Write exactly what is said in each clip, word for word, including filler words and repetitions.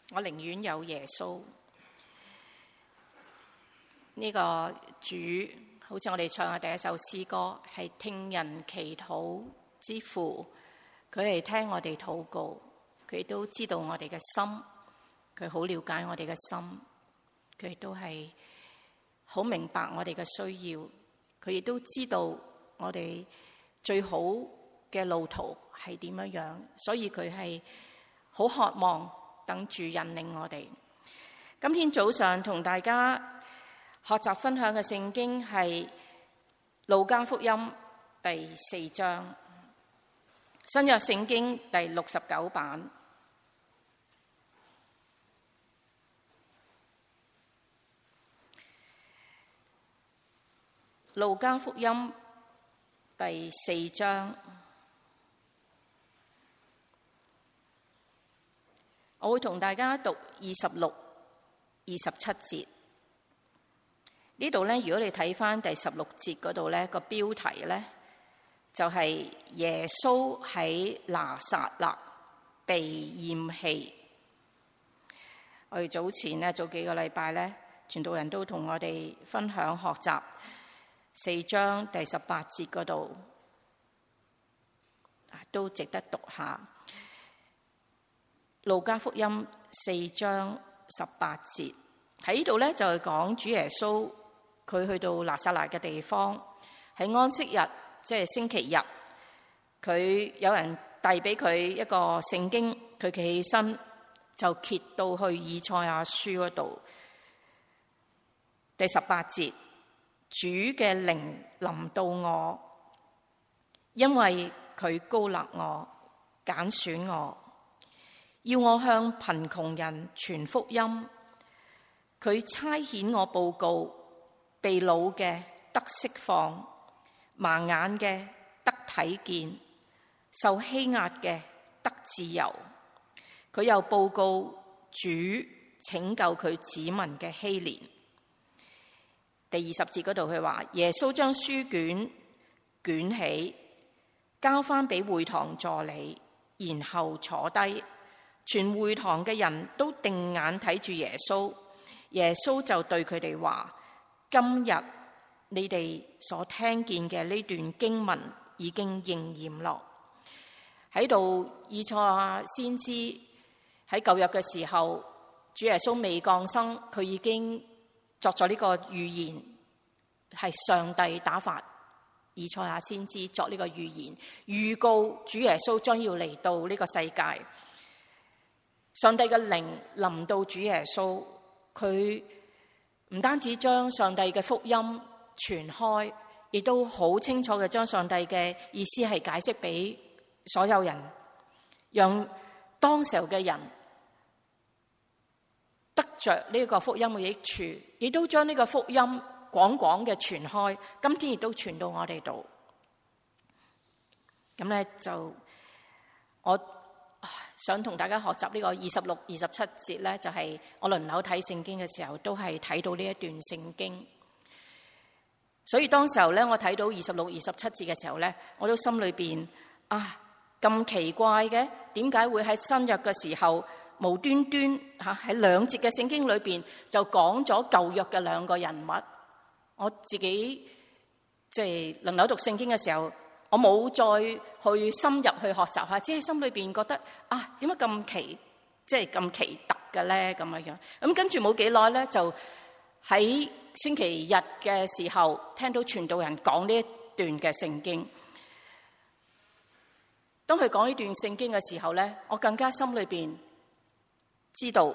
我寧願有耶穌。呢、這個主好似我哋唱嘅第一首詩歌，係聽人祈禱之父，佢係聽我哋禱告，佢都知道我哋嘅心，佢好了解我哋嘅心，佢亦都係好明白我哋嘅需要，佢亦都知道我哋最好嘅路途係點樣樣，所以佢係好渴望等住引領我哋。今天早上同大家學習分享嘅聖經係路加福音第四章，新約聖經第六十九版。路加福音第四章，我會同大家讀二十六、二十七節。呢度咧，如果你睇翻第十六節嗰度咧，個標題咧就係、是、耶穌喺拿撒勒被厭棄。我哋早前咧，早幾個禮拜咧，傳道人都同我哋分享學習四章第十八節嗰度，都值得讀下。路加福音四章十八節喺呢度咧，就係講主耶穌。佢去到拿撒勒嘅地方，喺安息日，即係星期日，佢有人遞俾佢一個聖經，佢企起身就揭到去以賽亞書嗰度。第十八節，主嘅靈臨到我，因為佢膏立我，揀選我，要我向貧窮人傳福音。佢差遣我報告，被擄嘅得釋放，盲眼嘅得睇見，受欺壓嘅得自由。佢又報告主拯救佢子民嘅禧年。第二十節嗰度佢話，耶穌將書卷捲起，交翻俾會堂助理，然後坐低。全會堂嘅人都定眼睇住耶穌。耶穌就對佢哋話，今日你哋所聽見嘅呢段經文已經應驗咯。喺度以賽亞先知喺舊約嘅時候，主耶穌未降生，佢已經作咗呢個預言，係上帝打發以賽亞先知作呢個預言，預告主耶穌將要嚟到呢個世界。上帝嘅靈臨到主耶穌，佢唔單止將上帝嘅福音傳開，亦都好清楚嘅將上帝嘅意思係解釋俾所有人，讓當時候嘅人得着呢個福音嘅益處，亦都將呢個福音廣廣嘅傳開。今天亦都傳到我哋度。咁咧就我想同大家學習呢個二十六、二十七節咧，就係、是、我輪流睇聖經嘅時候，都係睇到呢一段聖經。所以當時候咧，我睇到二十六、二十七節嘅時候咧，我都心裏邊啊咁奇怪嘅，點解會喺新約嘅時候無端端吓喺兩節嘅聖經裏邊就講咗舊約嘅兩個人物？我自己即係輪流讀聖經嘅時候，我冇再去深入去學習下，只係心裏邊覺得啊，點解咁奇，即係咁奇特嘅咧？咁樣樣咁跟住冇幾耐咧，就喺星期日嘅時候聽到傳道人講呢一段嘅聖經。當佢講呢段聖經嘅時候咧，我更加心裏邊知道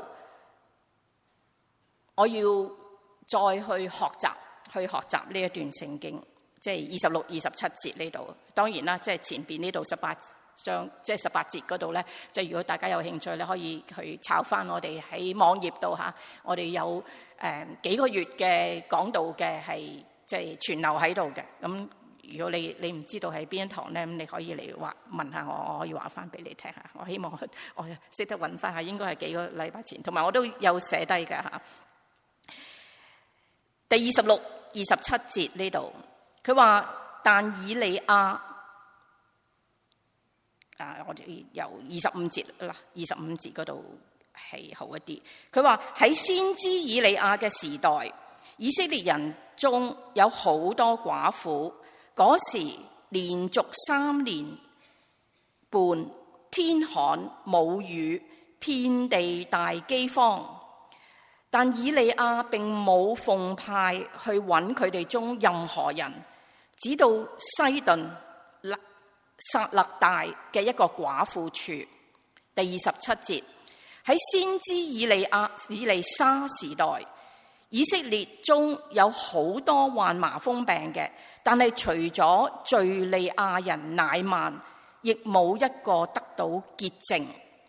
我要再去學習，去學習呢一段聖經。即係二十六、二十七節呢度，當然啦，即係前邊呢度十八章，即係十八節嗰度咧，即係如果大家有興趣咧，可以去抄翻我哋喺網頁度嚇，我哋有誒幾個月嘅講道嘅係即係存留喺度嘅。咁如果你你唔知道係邊一堂咧，咁你可以嚟話問下我，我可以話翻俾你聽下。我希望我識得揾翻下，應該係幾個禮拜前，同埋我都有寫低嘅嚇。第二十六、二十七節呢度。佢話，但以利亞啊，我哋由二十五節啦，二十五節嗰度係好一啲。佢話喺先知以利亞嘅時代，以色列人中有好多寡婦，嗰時連續三年半天寒冇雨，遍地大饑荒。但以利亞並冇奉派去揾佢哋中任何人，只到西頓撒勒大嘅一個寡婦處。第二十七節，喺先知以利亞以利沙時代，以色列中有好多患麻風病嘅，但係除咗敘利亞人乃縵，亦冇一個得到潔淨。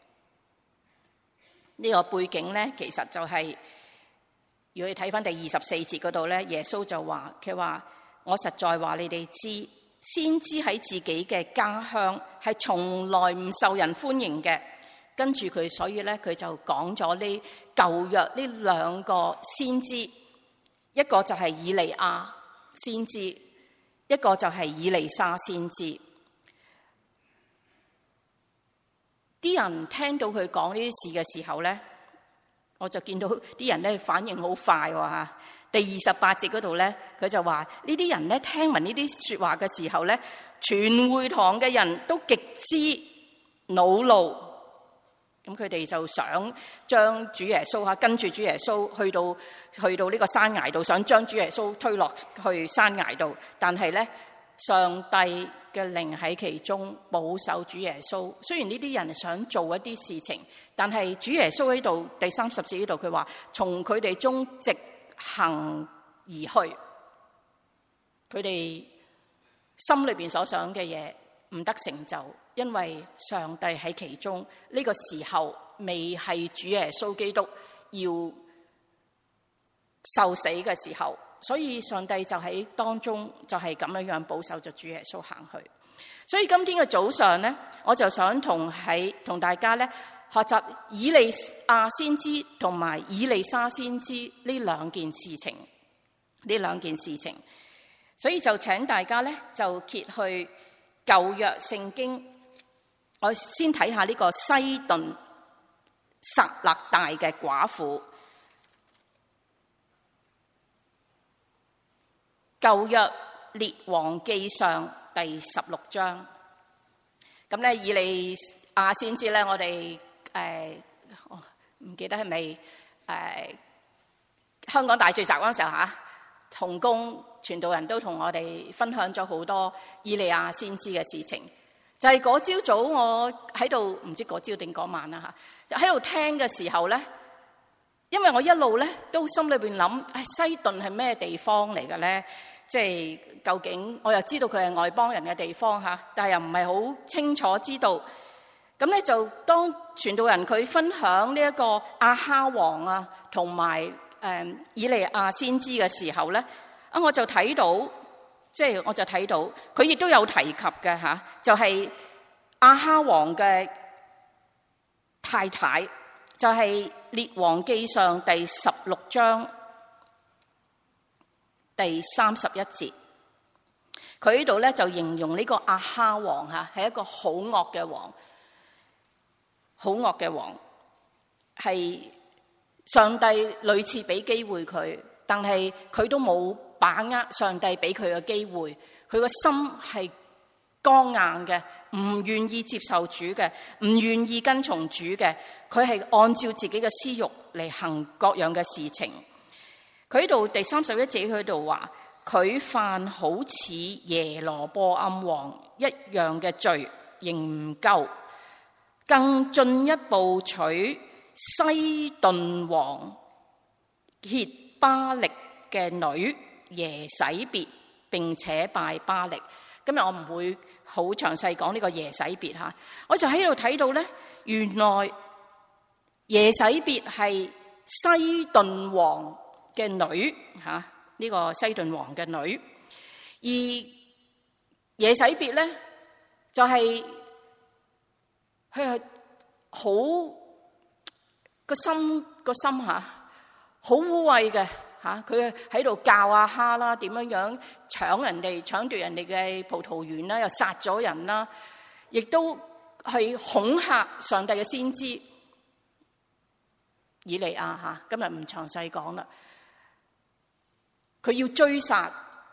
呢、這個背景咧，其實就係、是、如果你睇翻第二十四節嗰度咧，耶穌就話佢話：我實在話你哋知，先知喺自己嘅家鄉係從來唔受人歡迎嘅。跟住佢，所以咧佢就講咗呢舊約呢兩個先知，一個就係以利亞先知，一個就係以利沙先知。啲人聽到佢講呢啲事嘅時候咧，我就見到啲人咧反應好快喎嚇。第二十八節嗰度咧，佢就話呢啲人咧聽聞呢啲説話嘅時候咧，全會堂嘅人都極之惱怒。咁佢哋就想將主耶穌嚇跟住主耶穌去到去到呢個山崖度，想將主耶穌推落去山崖度。但係咧，上帝嘅靈喺其中保守主耶穌。雖然呢啲人想做一啲事情，但係主耶穌喺度第三十節呢度，佢話從佢哋中直行而去。佢哋心裏邊所想嘅嘢唔得成就，因為上帝喺其中。呢個時候未係主耶穌基督要受死嘅時候，所以上帝就喺當中就係咁樣樣保守咗主耶穌行去。所以今天嘅早上咧，我就想同喺同大家咧學習以利亞先知同埋以利沙先知呢兩件事情，呢兩件事情。所以就請大家咧就揭去舊約聖經，我先睇下呢個西頓撒勒大嘅寡婦。舊約列王記上第十六章。咁咧以利亞先知咧，我哋誒唔記得係咪誒香港大聚集嗰陣時候嚇，同工傳道人都同我哋分享咗好多以利亞先知嘅事情。就係嗰朝早我喺度，唔知嗰朝定嗰晚啦嚇，喺度聽嘅時候咧，因為我一路咧都心裏邊諗，誒西頓係咩地方嚟嘅咧？即係究竟我又知道佢係外邦人嘅地方嚇，但係又唔係好清楚知道。咁咧就當傳道人佢分享呢一個亞哈王啊，同埋誒以利亞先知嘅時候咧，啊我就睇到，即係我就睇到佢亦都有提及嘅嚇，就係亞哈王嘅太太，就係列王記上第十六章第三十一節，佢呢度咧就形容呢個亞哈王嚇係一個好惡嘅王，好惡嘅王，係上帝屢次俾機會佢，但係佢都冇把握上帝俾佢嘅機會，佢個心係剛硬嘅，唔願意接受主嘅，唔願意跟從主嘅，佢係按照自己嘅私欲嚟行各樣嘅事情。佢喺度第三十一節佢喺度話，佢犯好似耶羅波暗王一樣嘅罪，仍唔夠，更進一步娶西頓王歇巴力嘅女耶洗別，並且拜巴力。今日我唔會好詳細講呢個耶洗別吓，我就喺度睇到咧，原來耶洗別係西頓王嘅女吓，呢個西頓王嘅女，而耶洗別咧就係佢係好個心個心吓，好污穢嘅吓，佢喺度教亞哈啦，點樣樣搶人哋搶奪人哋嘅葡萄園啦，又殺咗人啦，亦都係恐嚇上帝嘅先知。 以利亞吓，今日唔詳細講啦。佢要追殺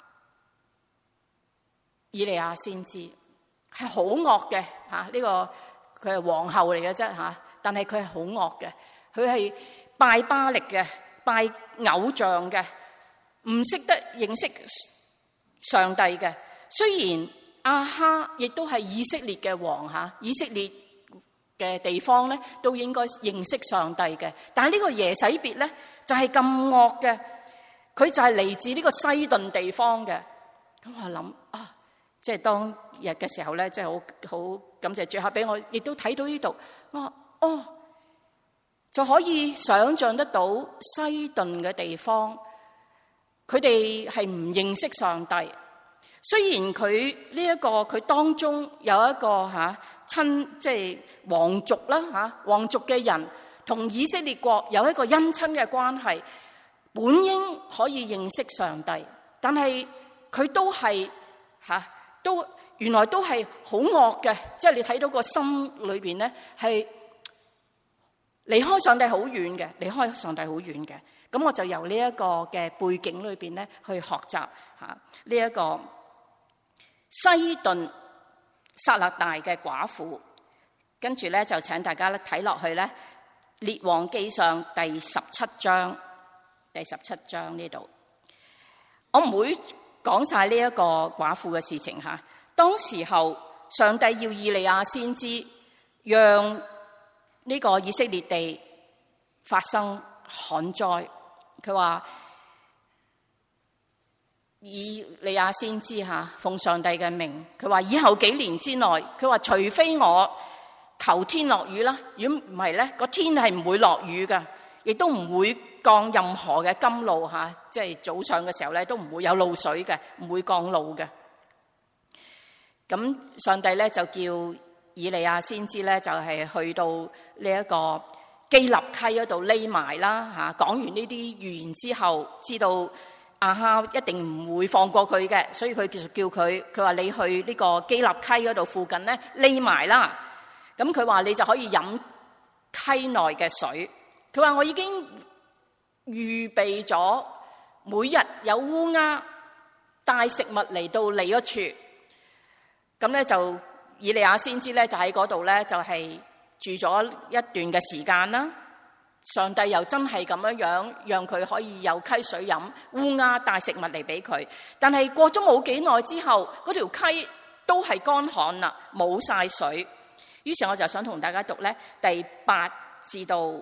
以利亞先知，係好惡嘅吓。呢個佢係皇后嚟嘅啫吓，但係佢係好惡嘅，佢係拜巴力嘅，拜偶像嘅，唔識得認識上帝嘅。雖然亞哈亦都係以色列嘅王吓，以色列嘅地方咧都應該認識上帝嘅，但係呢個耶洗別咧就係咁惡嘅，佢就係嚟自呢個西頓地方嘅。咁我諗啊，即係當日嘅時候咧，即係好好感謝主客俾我，亦都睇到呢度，我話哦，就可以想象得到西頓嘅地方，佢哋係唔認識上帝。雖然佢呢一個佢當中有一個吓親，即係皇族啦吓，皇族嘅人同以色列國有一個姻親嘅關係，本應可以認識上帝，但係佢都係吓，都原來都係好惡嘅，即係你睇到個心裏邊咧係離開上帝好遠嘅，離開上帝好遠嘅。咁我就由呢一個嘅背景裏邊咧去學習吓呢一個西頓撒勒大嘅寡婦，跟住咧就請大家咧睇落去咧《列王記上》第十七章，第十七章呢度，我唔會講晒呢一個寡婦嘅事情吓。當時候上帝要以利亞先知，讓呢個以色列地發生旱災，佢話以利亞先知吓，奉上帝嘅命，佢話以後幾年之內，佢話除非我求天落雨啦，如果唔係咧，個天係唔會落雨噶，亦都唔會降任何嘅甘露吓，即係早上嘅時候咧都唔會有露水嘅，唔會降露嘅。咁上帝咧就叫以利亞先知咧，就係去到呢一個基立溪嗰度匿埋啦吓。講完呢啲預言之後，知道亞哈一定唔會放過佢嘅，所以佢叫叫佢，佢話你去呢個基立溪嗰度附近咧匿埋啦。咁佢話你就可以飲溪內嘅水。佢話我已經預備咗，每日有烏鴉帶食物嚟到你嗰處。咁咧就以利亞先知咧就喺嗰度咧就係住咗一段嘅時間啦。上帝又真係咁樣樣讓佢可以有溪水飲，烏鴉帶食物嚟俾佢。但係過咗冇幾耐之後，嗰條溪都係乾旱啦，冇晒水。於是我就想同大家讀咧第八至到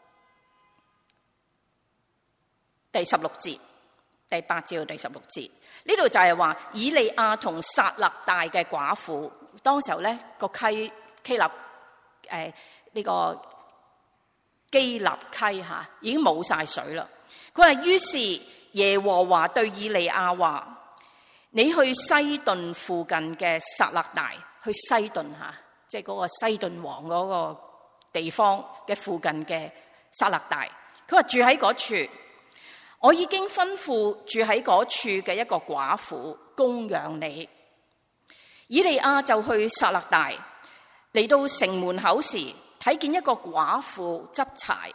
第十六節，第八至到第十六節。呢度就係話以利亞同撒勒大嘅寡婦，當時候咧個溪基立誒呢個基立溪吓已經冇晒水啦。佢話於是耶和華對以利亞話：你去西頓附近嘅撒勒大，去西頓吓，即係嗰個西頓王嗰個地方嘅附近嘅撒勒大。佢話住喺嗰處。我已經吩咐住喺嗰處嘅一個寡婦供養你。以利亞就去撒勒大，嚟到城門口時，睇見一個寡婦執柴，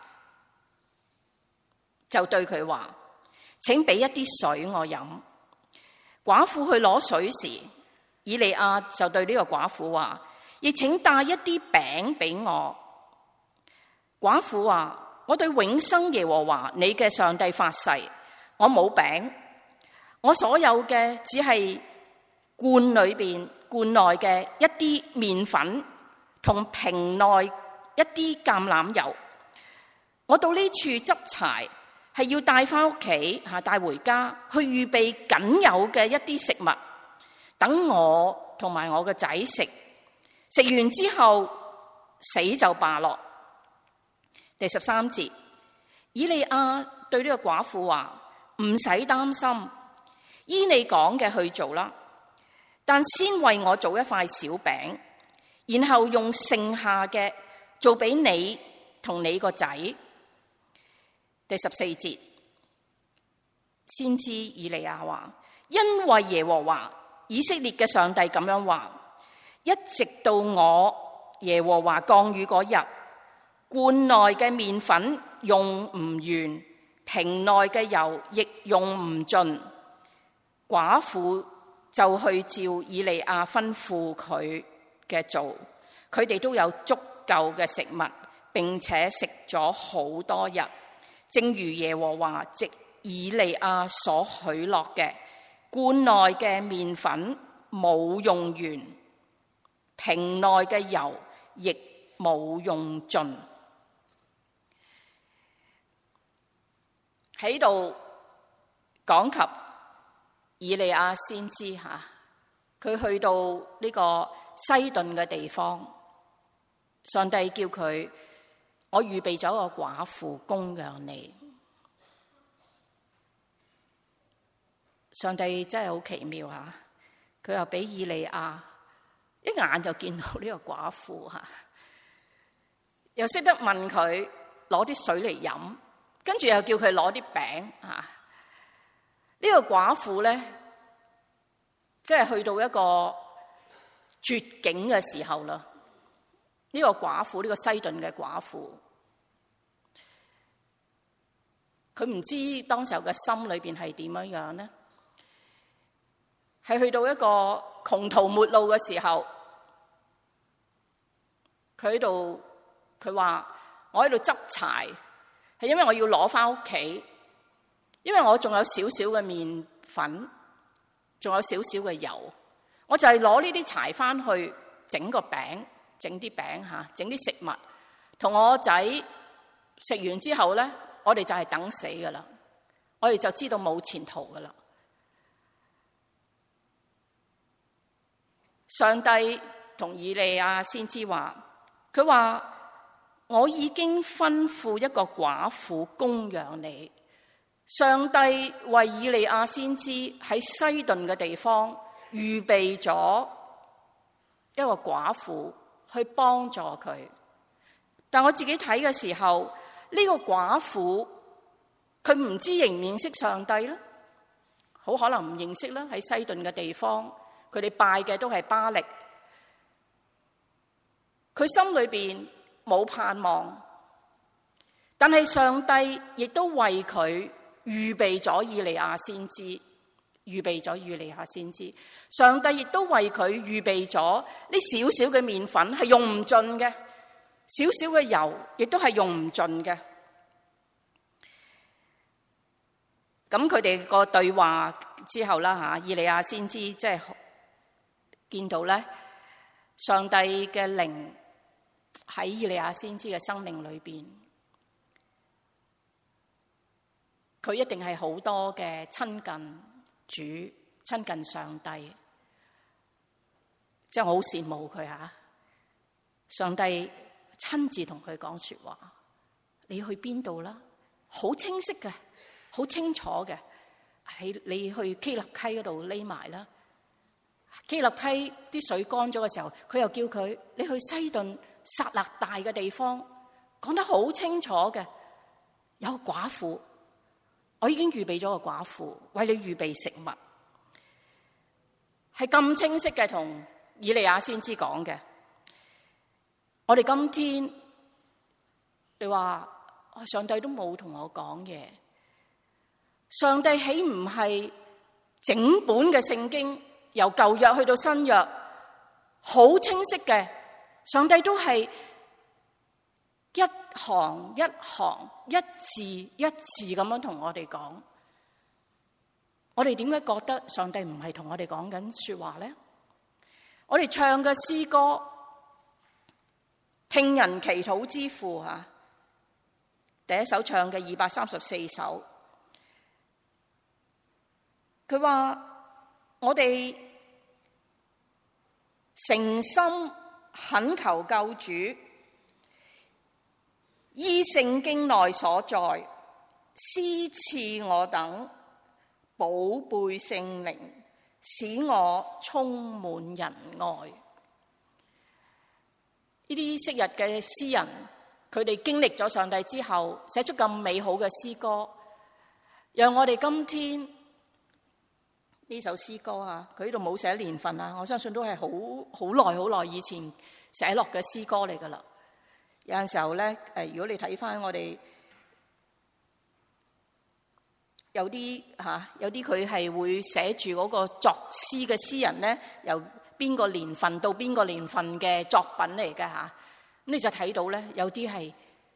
就對佢話：請俾一啲水我飲。寡婦去攞水時，以利亞就對呢個寡婦話：亦請帶一啲餅俾我。寡婦話：我對永生耶和華你嘅上帝發誓，我冇餅，我所有嘅只係罐裏邊罐內嘅一啲麵粉同瓶內一啲橄欖油。我到呢處執柴係要帶翻屋企吓，帶回家去預備僅有嘅一啲食物，等我同埋我個仔食。食完之後死就罷咯。第十三節，以利亞對呢個寡婦話：唔使擔心，依你講嘅去做啦。但先為我做一塊小餅，然後用剩下嘅做俾你同你個仔。第十四節，先知以利亞話：因為耶和華以色列嘅上帝咁樣話，一直到我耶和華降雨嗰日，罐內嘅麵粉用唔完，瓶內嘅油亦用唔盡。寡婦就去照以利亞吩咐佢嘅做，佢哋都有足夠嘅食物，並且食咗好多日。正如耶和華藉以利亞所許諾嘅，罐內嘅麵粉冇用完，瓶內嘅油亦冇用盡。喺度講及以利亞先知吓，佢去到呢個西頓嘅地方，上帝叫佢，我預備咗個寡婦供養你。上帝真係好奇妙吓，佢又俾以利亞一眼就見到呢個寡婦吓，又識得問佢攞啲水嚟飲，跟住又叫佢攞啲餅吓。呢個寡婦咧，即係去到一個絕境嘅時候啦。呢個寡婦，呢個西頓嘅寡婦，佢唔知當時候嘅心裏邊係點樣樣咧，係去到一個窮途末路嘅時候，佢喺度，佢話我喺度執柴，係因為我要攞翻屋企。因為我仲有少少嘅麵粉，仲有少少嘅油，我就係攞呢啲柴翻去整個餅，整啲餅吓，整啲食物，同我仔食完之後咧，我哋就係等死噶啦，我哋就知道冇前途噶啦。上帝同以利亞先知話，佢話我已經吩咐一個寡婦供養你。上帝為以利亞先知喺西頓嘅地方預備咗一個寡婦去幫助佢，但我自己睇嘅時候，呢個寡婦佢唔知認唔認識上帝咧，好可能唔認識啦。喺西頓嘅地方，佢哋拜嘅都係巴力，佢心裏邊冇盼望，但係上帝亦都為佢預備咗以利亞先知，預備咗以利亞先知。上帝亦都為佢預備咗呢少少嘅麵粉係用唔盡嘅，少少嘅油亦都係用唔盡嘅。咁佢哋個對話之後啦吓，以利亞先知即係見到咧，上帝嘅靈喺以利亞先知嘅生命裏邊。佢一定係好多嘅親近主、親近上帝，即係我好羨慕佢吓。上帝親自同佢講說話，你去邊度啦？好清晰嘅，好清楚嘅。喺你去基立溪嗰度匿埋啦。基立溪啲水乾咗嘅時候，佢又叫佢你去西頓撒勒大嘅地方，講得好清楚嘅。有個寡婦。我已經預備咗個寡婦，為你預備食物，係咁清晰嘅同以利亞先知講嘅。我哋今天，你話上帝都冇同我講嘢，上帝豈唔係整本嘅聖經由舊約去到新約，好清晰嘅，上帝都係一行一行一字一字咁樣同我哋講，我哋點解覺得上帝唔係同我哋講緊說話咧？我哋唱嘅詩歌，聽人祈禱之父吓，第一首唱嘅二百三十四首，佢話我哋誠心懇求救主，依聖經內所在，施賜我等寶貝聖靈，使我充滿仁愛。呢啲昔日嘅詩人，佢哋經歷咗上帝之後，寫出咁美好嘅詩歌，讓我哋今天呢首詩歌啊，佢呢度冇寫年份啊，我相信都係好好耐好耐以前寫落嘅詩歌嚟噶啦。有陣時候咧，誒，如果你睇翻我哋有啲嚇，有啲佢係會寫住嗰個作詩嘅詩人咧，由邊個年份到邊個年份嘅作品嚟嘅嚇。咁你就睇到咧，有啲係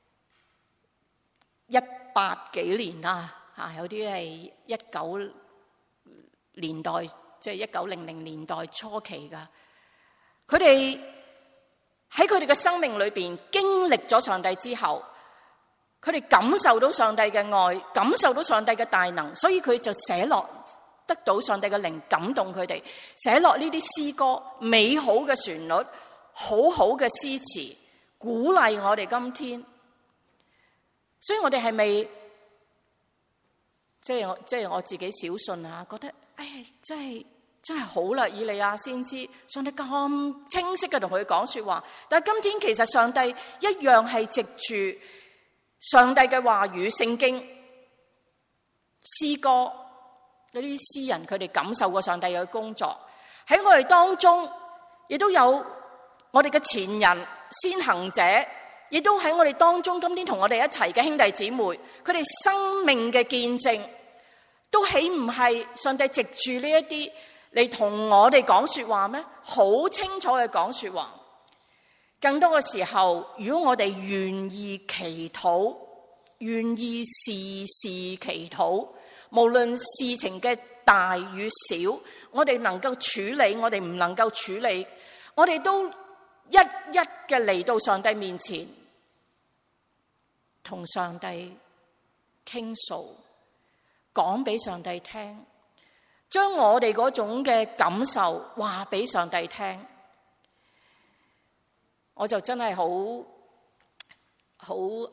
一八幾年啦嚇，有啲係一九年代，即係一九零零年代初期噶。佢哋喺佢哋嘅生命裏邊經歷咗上帝之後，佢哋感受到上帝嘅愛，感受到上帝嘅大能，所以佢就寫落，得到上帝嘅靈感動佢哋，寫落呢啲詩歌，美好嘅旋律，好好嘅詩詞，鼓勵我哋今天。所以我哋係咪即係我即係我自己小信啊？覺得哎呀，真係真係好啦！以利亞先知，上帝咁清晰嘅同佢講說話，但係今天其實上帝一樣係藉住上帝嘅話語、聖經、詩歌嗰啲詩人，佢哋感受過上帝嘅工作喺我哋當中，亦都有我哋嘅前人、先行者。亦都喺我哋當中，今天同我哋一齊嘅兄弟姊妹，佢哋生命嘅見證，都豈唔係上帝藉住呢一啲嚟同我哋講說話咩？好清楚嘅講說話。更多嘅時候，如果我哋願意祈禱，願意時時祈禱，無論事情嘅大與小，我哋能夠處理，我哋唔能夠處理，我哋都一一嘅嚟到上帝面前，同上帝傾訴，講俾上帝聽，將我哋嗰種嘅感受話俾上帝聽。我就真係好好誒，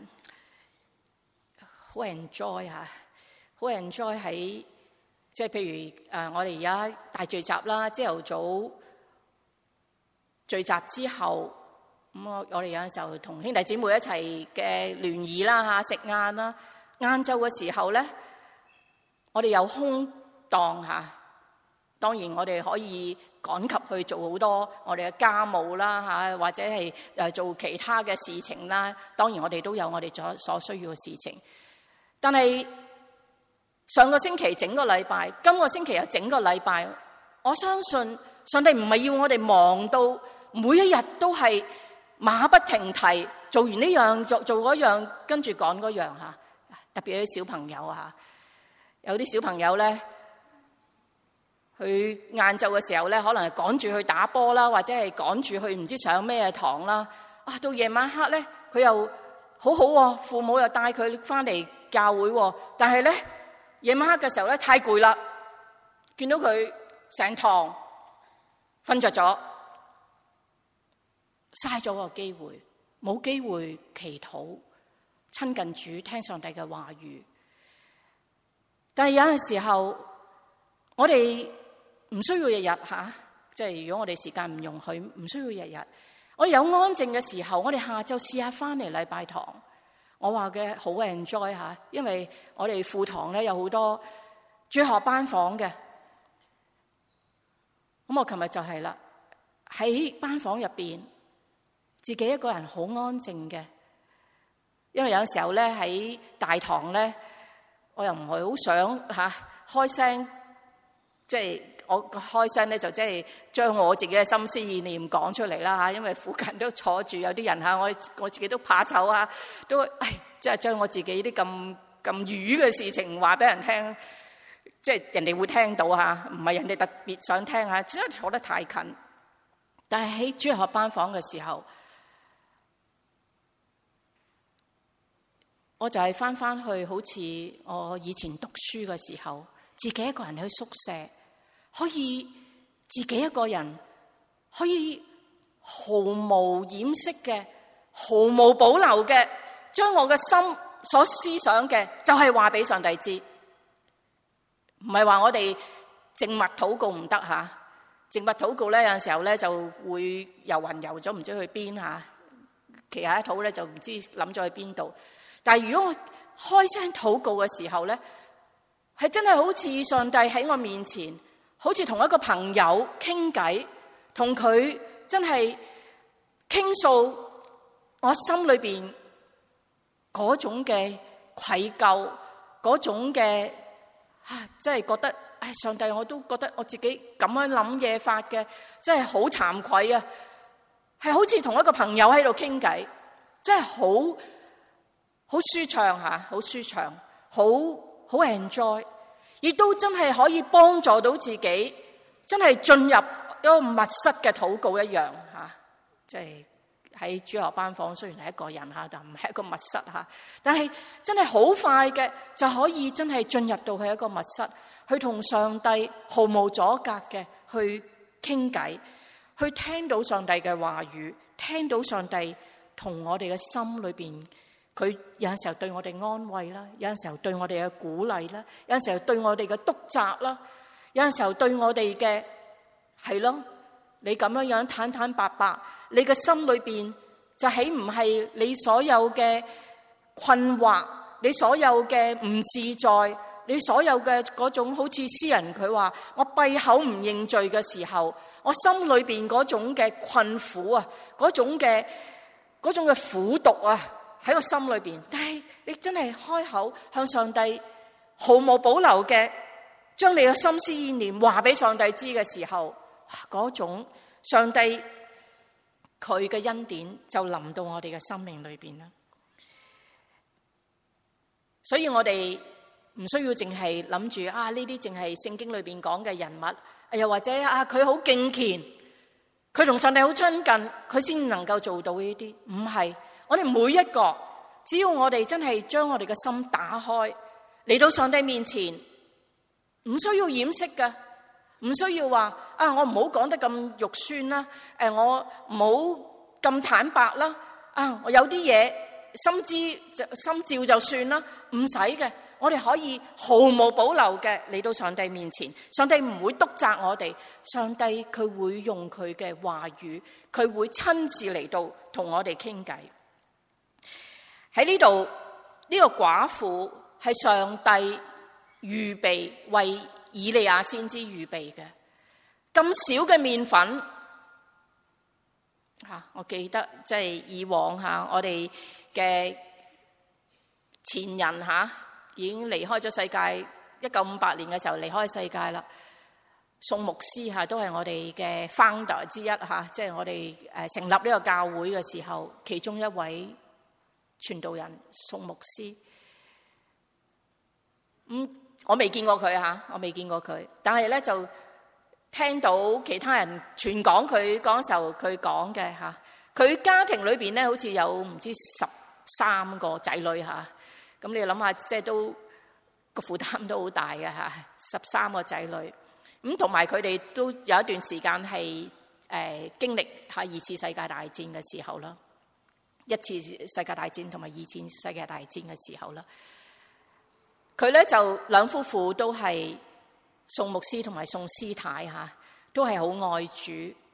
好 enjoy 吓，好 enjoy 喺即係譬如誒，我哋而家大聚集啦，朝頭早聚集之後，咁我我哋有陣時候同兄弟姊妹一齊嘅聯誼啦吓，食晏啦，晏晝嘅時候咧，我哋有空檔吓，當然我哋可以趕及去做好多我哋嘅家務啦吓，或者係誒做其他嘅事情啦。當然我哋都有我哋所所需要嘅事情，但係上個星期整個禮拜，今個星期又整個禮拜，我相信上帝唔係要我哋忙到每一日都係馬不停蹄，做完呢樣做做嗰樣，跟住趕嗰樣吓。特別啲小朋友啊，有啲小朋友咧，佢晏晝嘅時候咧，可能係趕住去打波啦，或者係趕住去唔知上咩堂啦。啊，到夜晚黑咧，佢又好好喎，父母又帶佢翻嚟教會喎。但係咧，夜晚黑嘅時候咧，太攰啦，見到佢成堂瞓着咗，嘥咗個機會，冇機會祈禱、親近主、聽上帝嘅話語。但係有陣時候，我哋唔需要日日吓，即係如果我哋時間唔容許，唔需要日日。我哋有安靜嘅時候，我哋下晝試下翻嚟禮拜堂。我話嘅好 enjoy 吓，因為我哋副堂咧有好多主學班房嘅。咁我琴日就係啦，喺班房入邊，自己一個人好安靜嘅。因為有時候咧喺大堂咧，我又唔係好想吓開聲，即係我開聲咧就即係將我自己嘅心思意念講出嚟啦吓。因為附近都坐住有啲人吓，我我自己都怕醜啊，都唉即係將我自己啲咁咁愚嘅事情話俾人聽，即係人哋會聽到吓，唔係人哋特別想聽吓，只係坐得太近。但係喺主日學班房嘅時候，我就係翻翻去好似我以前讀書嘅時候，自己一個人去宿舍，可以自己一個人可以毫無掩飾嘅、毫無保留嘅，將我嘅心所思想嘅，就係話俾上帝知。唔係話我哋靜默禱告唔得吓，靜默禱告咧有陣時候咧就會遊魂遊咗，唔知去邊吓，企下一肚咧就唔知諗咗去邊度。但係如果我開聲禱告嘅時候咧，係真係好似上帝喺我面前，好似同一個朋友傾偈，同佢真係傾訴我心裏邊嗰種嘅愧疚， 嗰種嘅啊，真係覺得唉，上帝我都覺得我自己咁樣諗嘢法嘅，真係好慚愧啊！係好似同一個朋友喺度傾偈，真係好好舒暢吓，好舒暢，好好 enjoy， 亦都真係可以幫助到自己，真係進入一個密室嘅禱告一樣吓，即係喺主學班房，雖然係一個人吓，但唔係一個密室吓，但係真係好快嘅就可以真係進入到去一個密室，去同上帝毫無阻隔嘅去傾偈。去聽到上帝嘅話語，聽到上帝同我哋嘅心裏邊，佢有陣時候對我哋安慰啦，有陣時候對我哋嘅鼓勵啦，有陣時候對我哋嘅督責啦，有陣時候對我哋嘅係咯，你咁樣樣坦坦白白，你嘅心裏邊就豈唔係你所有嘅困惑，你所有嘅唔自在，你所有嘅嗰種好似詩人佢話我閉口唔認罪嘅時候，我心裏邊嗰種嘅困苦啊，嗰種嘅嗰種嘅苦毒啊喺個心裏邊，但係你真係開口向上帝毫無保留嘅將你嘅心思意念話俾上帝知嘅時候，嗰種上帝佢嘅恩典就臨到我哋嘅生命裏邊啦。所以我哋唔需要淨係諗住啊呢啲淨係聖經裏邊講嘅人物。又或者啊，佢好敬虔，佢同上帝好親近，佢先能夠做到呢啲。唔係，我哋每一個，只要我哋真係將我哋嘅心打開，嚟到上帝面前，唔需要掩飾㗎，唔需要話啊，我唔好講得咁肉酸啦，誒，我唔好咁坦白啦，啊，我有啲嘢心知就心照就算啦，唔使嘅。我哋可以毫無保留嘅嚟到上帝面前，上帝唔會督責我哋，上帝佢會用佢嘅話語，佢會親自嚟到同我哋傾偈。喺呢度呢個寡婦係上帝預備為以利亞先知預備嘅，咁少嘅麵粉吓，我記得即係以往吓我哋嘅前人吓。已經離開咗世界，一九五八年嘅時候離開世界啦。宋牧師嚇都係我哋嘅 founder 之一嚇，即係我哋誒成立呢個教會嘅時候，其中一位傳道人宋牧師。咁我未見過佢嚇，我未見過佢，但係咧就聽到其他人傳講佢嗰時候佢講嘅嚇，佢家庭裏邊咧好似有唔知十三個仔女嚇。咁你諗下，即係都個負擔都好大嘅嚇，十三個仔女，咁同埋佢哋都有一段時間係誒經歷下二次世界大戰嘅時候啦，一次世界大戰同埋二次世界大戰嘅時候啦，佢咧就兩夫婦都係宋牧師同埋宋師太嚇，都係好愛主。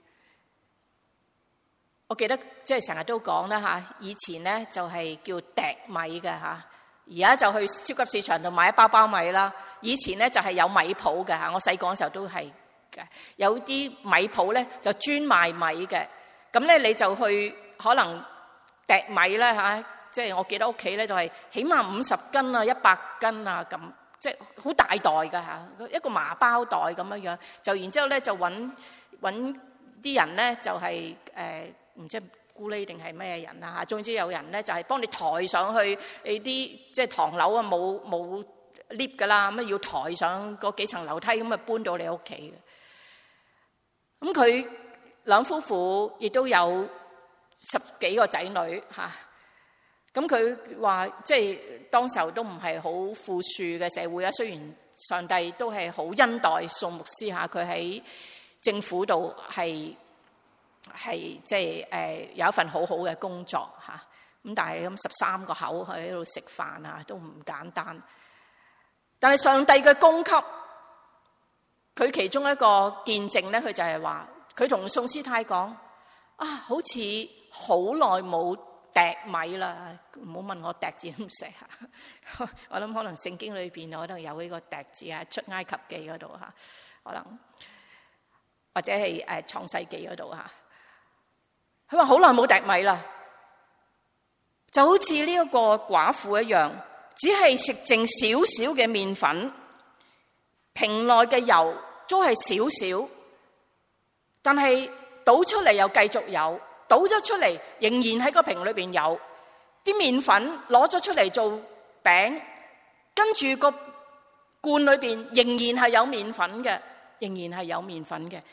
我記得即係成日都講啦嚇，以前咧就係叫糴米嘅嚇。而家就去超級市場度買一包包米啦。以前咧就係有米鋪嘅嚇，我細個嗰時候都係嘅。有啲米鋪咧就專賣米嘅，咁咧你就去可能糴米咧嚇，即係我記得屋企咧就係起碼五十斤啊、一百斤啊咁，即係好大袋嘅嚇，一個麻包袋咁樣樣。就然之後咧就揾揾啲人咧就係誒唔知咕喱定係咩人啊嚇，總之有人咧就係幫你抬上去你啲即係唐樓啊，冇冇 lift 噶啦，咁啊要抬上嗰幾層樓梯咁啊搬到你屋企嘅。咁佢兩夫婦亦都有十幾個仔女嚇。咁佢話即係當時候都唔係好富庶嘅社會啦，雖然上帝都係好恩待宋牧師嚇，佢喺政府度係。係即係誒有一份好好嘅工作嚇，咁但係咁十三個口喺度食飯啊，都唔簡單。但係上帝嘅供給，佢其中一個見證咧，佢就係話，佢同宋師太講啊，好似好耐冇糴米啦，唔好問我糴字點寫嚇。我諗可能聖經裏邊可能有呢個糴字啊，出埃及記嗰度嚇，可能或者係誒創世記嗰度嚇。佢話好耐冇糴米啦，就好似呢一個寡婦一樣， 只係食剩少少嘅麵粉，瓶內嘅油都係少少，但係倒出嚟又繼續有，倒咗出嚟仍然喺個瓶裏邊有啲麵粉，攞咗出嚟做餅，跟住個罐裏邊仍然係有麵粉嘅，仍然係有麵粉嘅。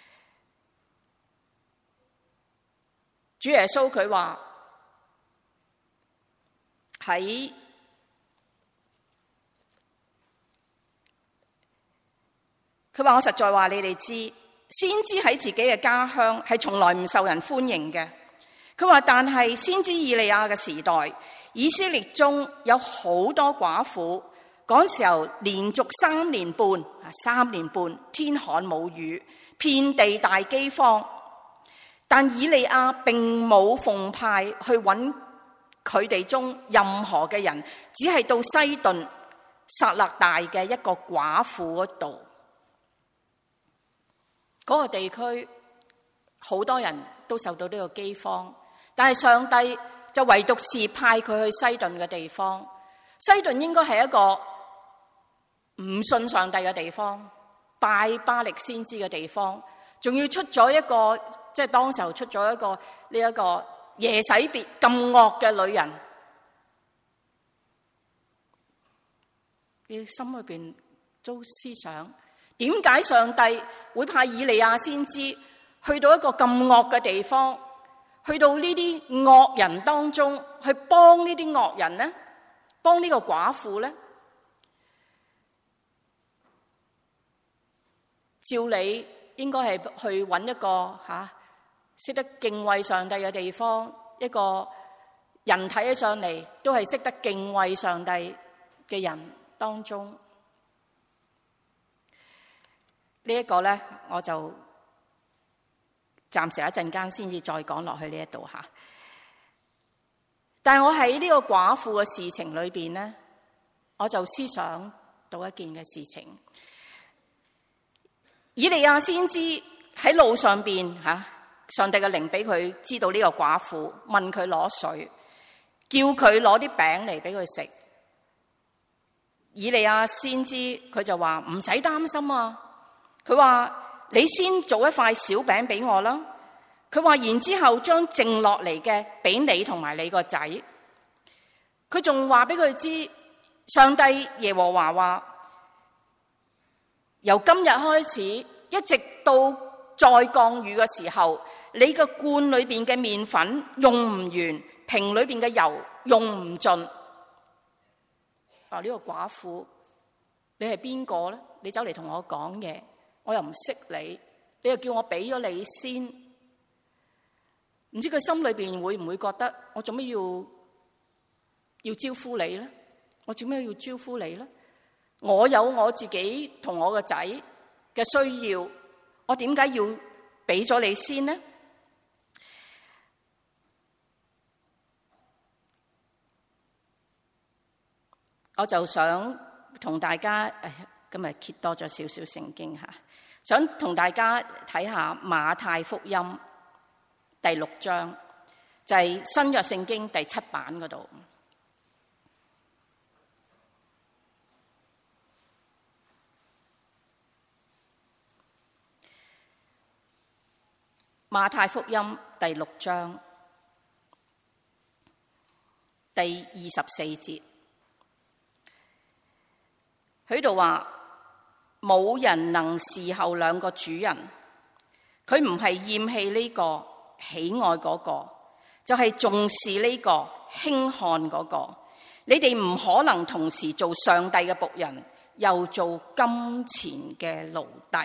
主耶穌佢話喺佢話我實在話你哋知，先知喺自己嘅家鄉係從來唔受人歡迎嘅。佢話但係先知以利亞嘅時代，以色列中有好多寡婦，嗰時候連續三年半三年半天寒冇雨，遍地大饑荒。但以利亞並冇奉派去揾佢哋中任何嘅人，只係到西頓撒勒大嘅一個寡婦嗰度。嗰個地區好多人都受到呢個饑荒，但係上帝就唯獨是派佢去西頓嘅地方。西頓應該係一個唔信上帝嘅地方，拜巴力先知嘅地方，仲要出咗一個即係當時候出咗一個呢一個耶洗別咁惡嘅女人。你心裏邊都思想，點解上帝會派以利亞先知去到一個咁惡嘅地方，去到呢啲惡人當中去幫呢啲惡人呢？幫呢個寡婦呢？照理應該係去揾一個吓識得敬畏上帝嘅地方，一個人睇起上嚟都係識得敬畏上帝嘅人當中。呢一個咧，我就暫時一陣間先至再講落去呢一度吓。但係我喺呢個寡婦嘅事情裏邊咧，我就思想到一件嘅事情。以利亞先知喺路上邊吓，上帝嘅靈俾佢知道呢個寡婦，問佢攞水，叫佢攞啲餅嚟俾佢食。以利亞先知佢就話唔使擔心啊。佢話你先做一塊小餅俾我啦。佢話然之後將剩落嚟嘅俾你同埋你個仔。佢仲話俾佢知，上帝耶和華話由今日開始一直到再降雨嘅時候，你個罐裏邊嘅麵粉用唔完，瓶裏邊嘅油用唔盡。啊，呢個寡婦，你係邊個咧？你走嚟同我講嘢，我又唔識你，你又叫我俾咗你先，唔知佢心裏邊會唔會覺得我做咩要要招呼你咧？我做咩要招呼你咧？我有我自己同我個仔嘅需要，我點解要俾咗你先呢？我就想同大家，誒，今日揭多咗少少聖經吓，想同大家睇下馬太福音第六章，就係新約聖經第七版嗰度。馬太福音第六章第二十四節。佢度話冇人能侍候兩個主人，佢唔係厭棄呢個喜愛嗰個，就係重視呢個輕看嗰個。你哋唔可能同時做上帝嘅僕人，又做金錢嘅奴隸。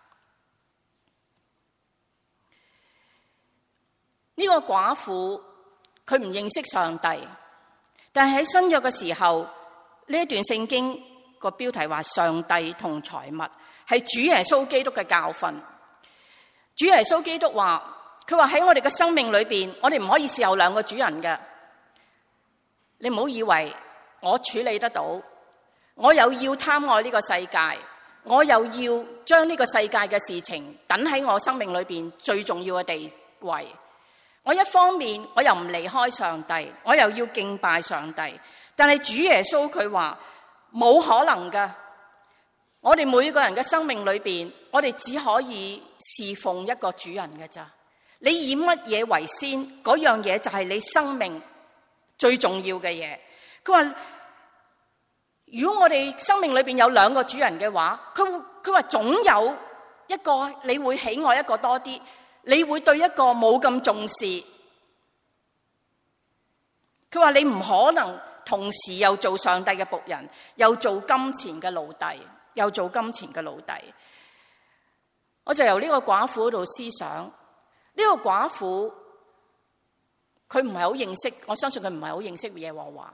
呢個寡婦佢唔認識上帝，但係喺新約嘅時候，呢一段聖經個標題話上帝同財物，係主耶穌基督嘅教訓。主耶穌基督話，佢話喺我哋嘅生命裏邊，我哋唔可以侍候兩個主人嘅。你唔好以為我處理得到，我又要貪愛呢個世界，我又要將呢個世界嘅事情等喺我生命裏邊最重要嘅地位。我一方面我又唔離開上帝，我又要敬拜上帝， 但係主耶穌佢話冇可能噶。我哋每個人嘅生命裏邊，我哋只可以侍奉一個主人嘅咋。你以乜嘢為先，嗰樣嘢就係你生命最重要嘅嘢。佢話如果我哋生命裏邊有兩個主人嘅話，佢佢話總有一個你會喜愛一個多啲，你會對一個冇咁重視。佢話你唔可能同時又做上帝嘅僕人，又做金錢嘅奴隸，又做金錢嘅奴隸。我就由呢個寡婦嗰度思想，呢個寡婦佢唔係好認識，我相信佢唔係好認識耶和華。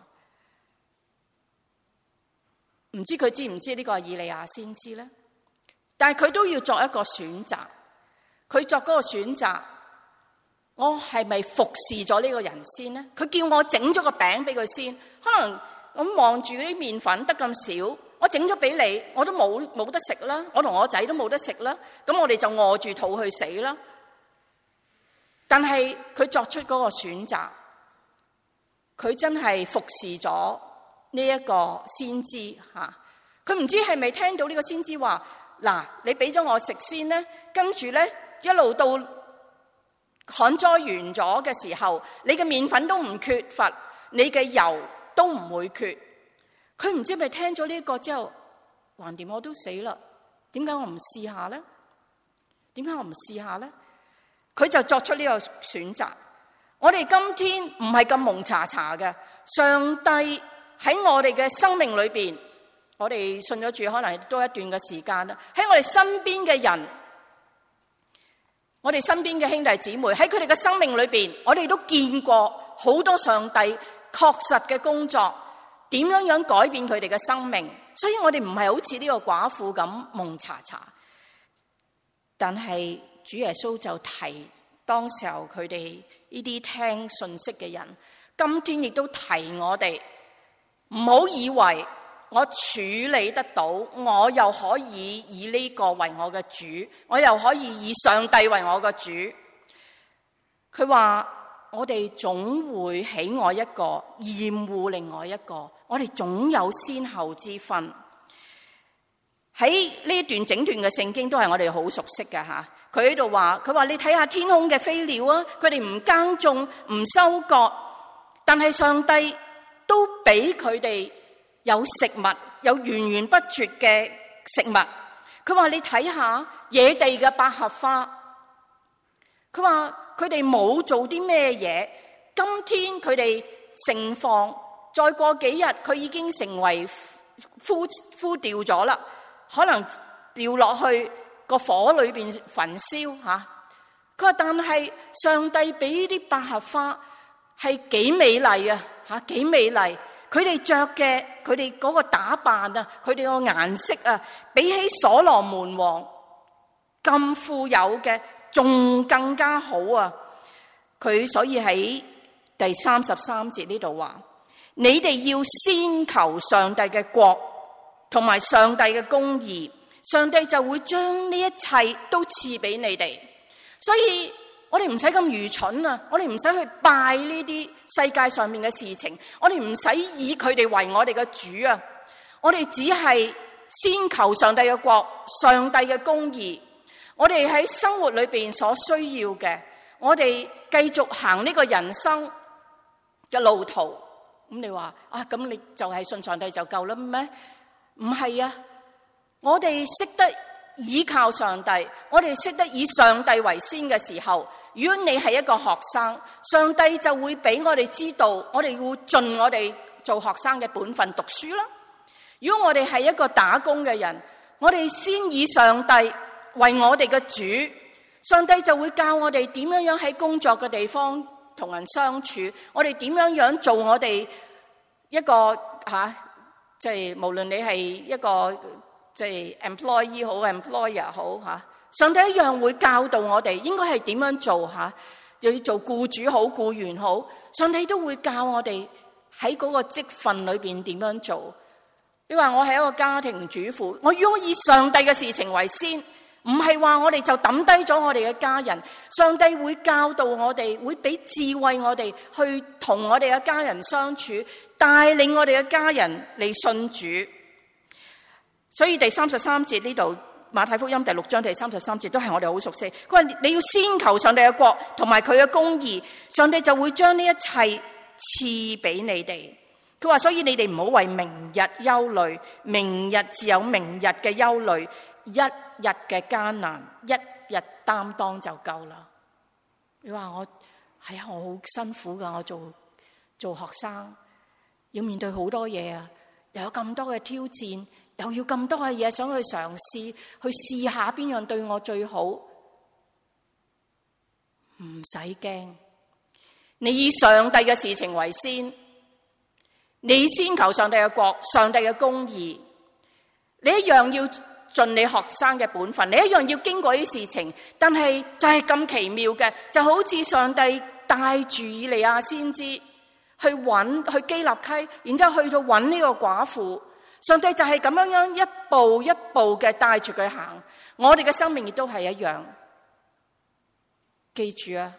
唔知佢知唔知呢個係以利亞先知咧？但係佢都要作一個選擇。佢作嗰個選擇，我係咪服侍咗呢個人先咧？佢叫我整咗個餅俾佢先，可能我望住啲麵粉得咁少，我整咗俾你，我都冇冇得食啦，我同我仔都冇得食啦，咁我哋就餓住肚去死啦。但係佢作出嗰個選擇，佢真係服侍咗呢一個先知吓。佢唔知係咪聽到呢個先知話，嗱，你俾咗我食先咧，跟住咧一路到旱災完咗嘅時候，你嘅麵粉都唔缺乏，你嘅油都唔會缺。佢唔知係咪聽咗呢個之後，橫掂我都死啦，點解我唔試下咧？點解我唔試下咧？佢就作出呢個選擇。我哋今天唔係咁蒙查查嘅，上帝喺我哋嘅生命裏邊，我哋信咗主可能多一段嘅時間啦。喺我哋身邊嘅人，我哋身邊嘅兄弟姊妹，喺佢哋嘅生命裏邊，我哋都見過好多上帝確實嘅工作，點樣樣改變佢哋嘅生命。所以我哋唔係好似呢個寡婦咁蒙查查。但係主耶穌就提當時候佢哋呢啲聽信息嘅人，今天亦都提我哋唔好以為我處理得到，我又可以以呢個為我嘅主，我又可以以上帝為我嘅主。佢話我哋總會喜愛一個，厭惡另外一個，我哋總有先後之分。喺呢段整段嘅聖經都係我哋好熟悉嘅吓。佢喺度話，佢話你睇下天空嘅飛鳥啊，佢哋唔耕種唔收割，但係上帝都俾佢哋有食物，有源源不絕嘅食物。佢話你睇下野地嘅百合花，佢話佢哋冇做啲咩嘢，今天佢哋盛放，再過幾日佢已經成為枯枯掉咗啦，可能掉落去個火裏邊焚燒吓。佢話但係上帝俾呢啲百合花係幾美麗啊吓，幾美麗。佢哋着嘅，佢哋嗰個打扮啊，佢哋個顏色啊，比起所羅門王咁富有嘅，仲更加好啊！佢所以喺第三十三節呢度話：你哋要先求上帝嘅國同埋上帝嘅公義，上帝就會將呢一切都賜俾你哋。所以我哋唔使咁愚蠢啊！我哋唔使去拜呢啲世界上面嘅事情，我哋唔使以佢哋為我哋嘅主啊！我哋只係先求上帝嘅國、上帝嘅公義。我哋喺生活裏邊所需要嘅，我哋繼續行呢個人生嘅路途。咁你話啊，咁你就係信上帝就夠啦咩？唔係啊！我哋識得依靠上帝，我哋識得以上帝為先嘅時候，如果你係一個學生，上帝就會俾我哋知道，我哋要盡我哋做學生嘅本分讀書啦。如果我哋係一個打工嘅人，我哋先以上帝為我哋嘅主，上帝就會教我哋點樣樣喺工作嘅地方同人相處，我哋點樣樣做我哋一個吓，即係無論你係一個即係 employee 好 employer 好吓，上帝一樣會教導我哋應該係點樣做吓，又要做僱主好僱員好，上帝都會教我哋喺嗰個職份裏邊點樣做。你話我係一個家庭主婦，我如果以上帝嘅事情為先， 唔係話我哋就抌低咗我哋嘅家人，上帝會教導我哋，會俾智慧我哋去同我哋嘅家人相處，帶領我哋嘅家人嚟信主。所以第三十三節呢度馬太福音第六章第三十三節都係我哋好熟悉。佢話你要先求上帝嘅國同埋佢嘅公義，上帝就會將呢一切賜俾你哋。佢話所以你哋唔好為明日憂慮，明日自有明日嘅憂慮，一日嘅艱難一日擔當就夠啦。你話我係啊，我好辛苦噶，我做做學生要面對好多嘢啊，又有咁多嘅挑戰，又要咁多嘅嘢想去嘗試，去試下邊樣對我最好。唔使驚，你以上帝嘅事情為先，你先求上帝嘅國，上帝嘅公義，你一樣要盡你學生嘅本分，你一樣要經過啲事情。但係就係咁奇妙嘅，就好似上帝帶住以利亞先知去揾去基立溪，然之後去到揾呢個寡婦。上帝就係咁樣樣一步一步嘅帶住佢行。我哋嘅生命亦都係一樣。記住啊，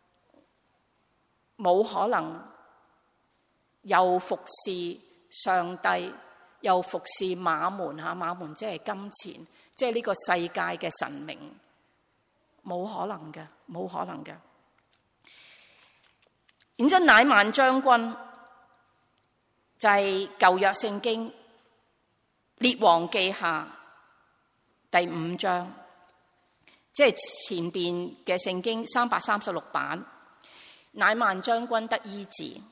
冇可能又服侍上帝又服侍馬門吓，馬門即係金錢，即係呢個世界嘅神明，冇可能嘅，冇可能嘅。然之後乃縵將軍就係舊約聖經列王記下第五章，即係前邊嘅聖經三百三十六版，乃縵將軍得醫治。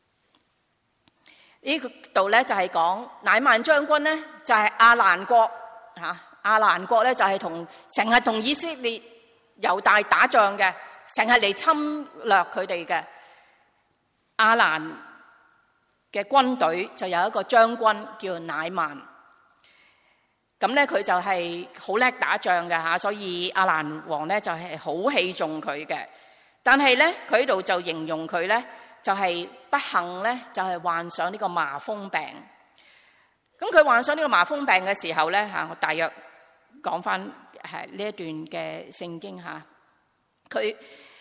呢度咧就係講乃縵將軍咧就係亞蘭國吓，亞蘭國咧就係同成日同以色列猶大打仗嘅，成日嚟侵略佢哋嘅。亞蘭嘅軍隊就有一個將軍叫乃縵，咁咧佢就係好叻打仗嘅吓，所以亞蘭王咧就係好器重佢嘅。但係咧佢喺度就形容佢咧就係不幸咧就係患上呢個麻風病。咁佢患上呢個麻風病嘅時候咧吓，我大約講翻係呢一段嘅聖經吓，佢。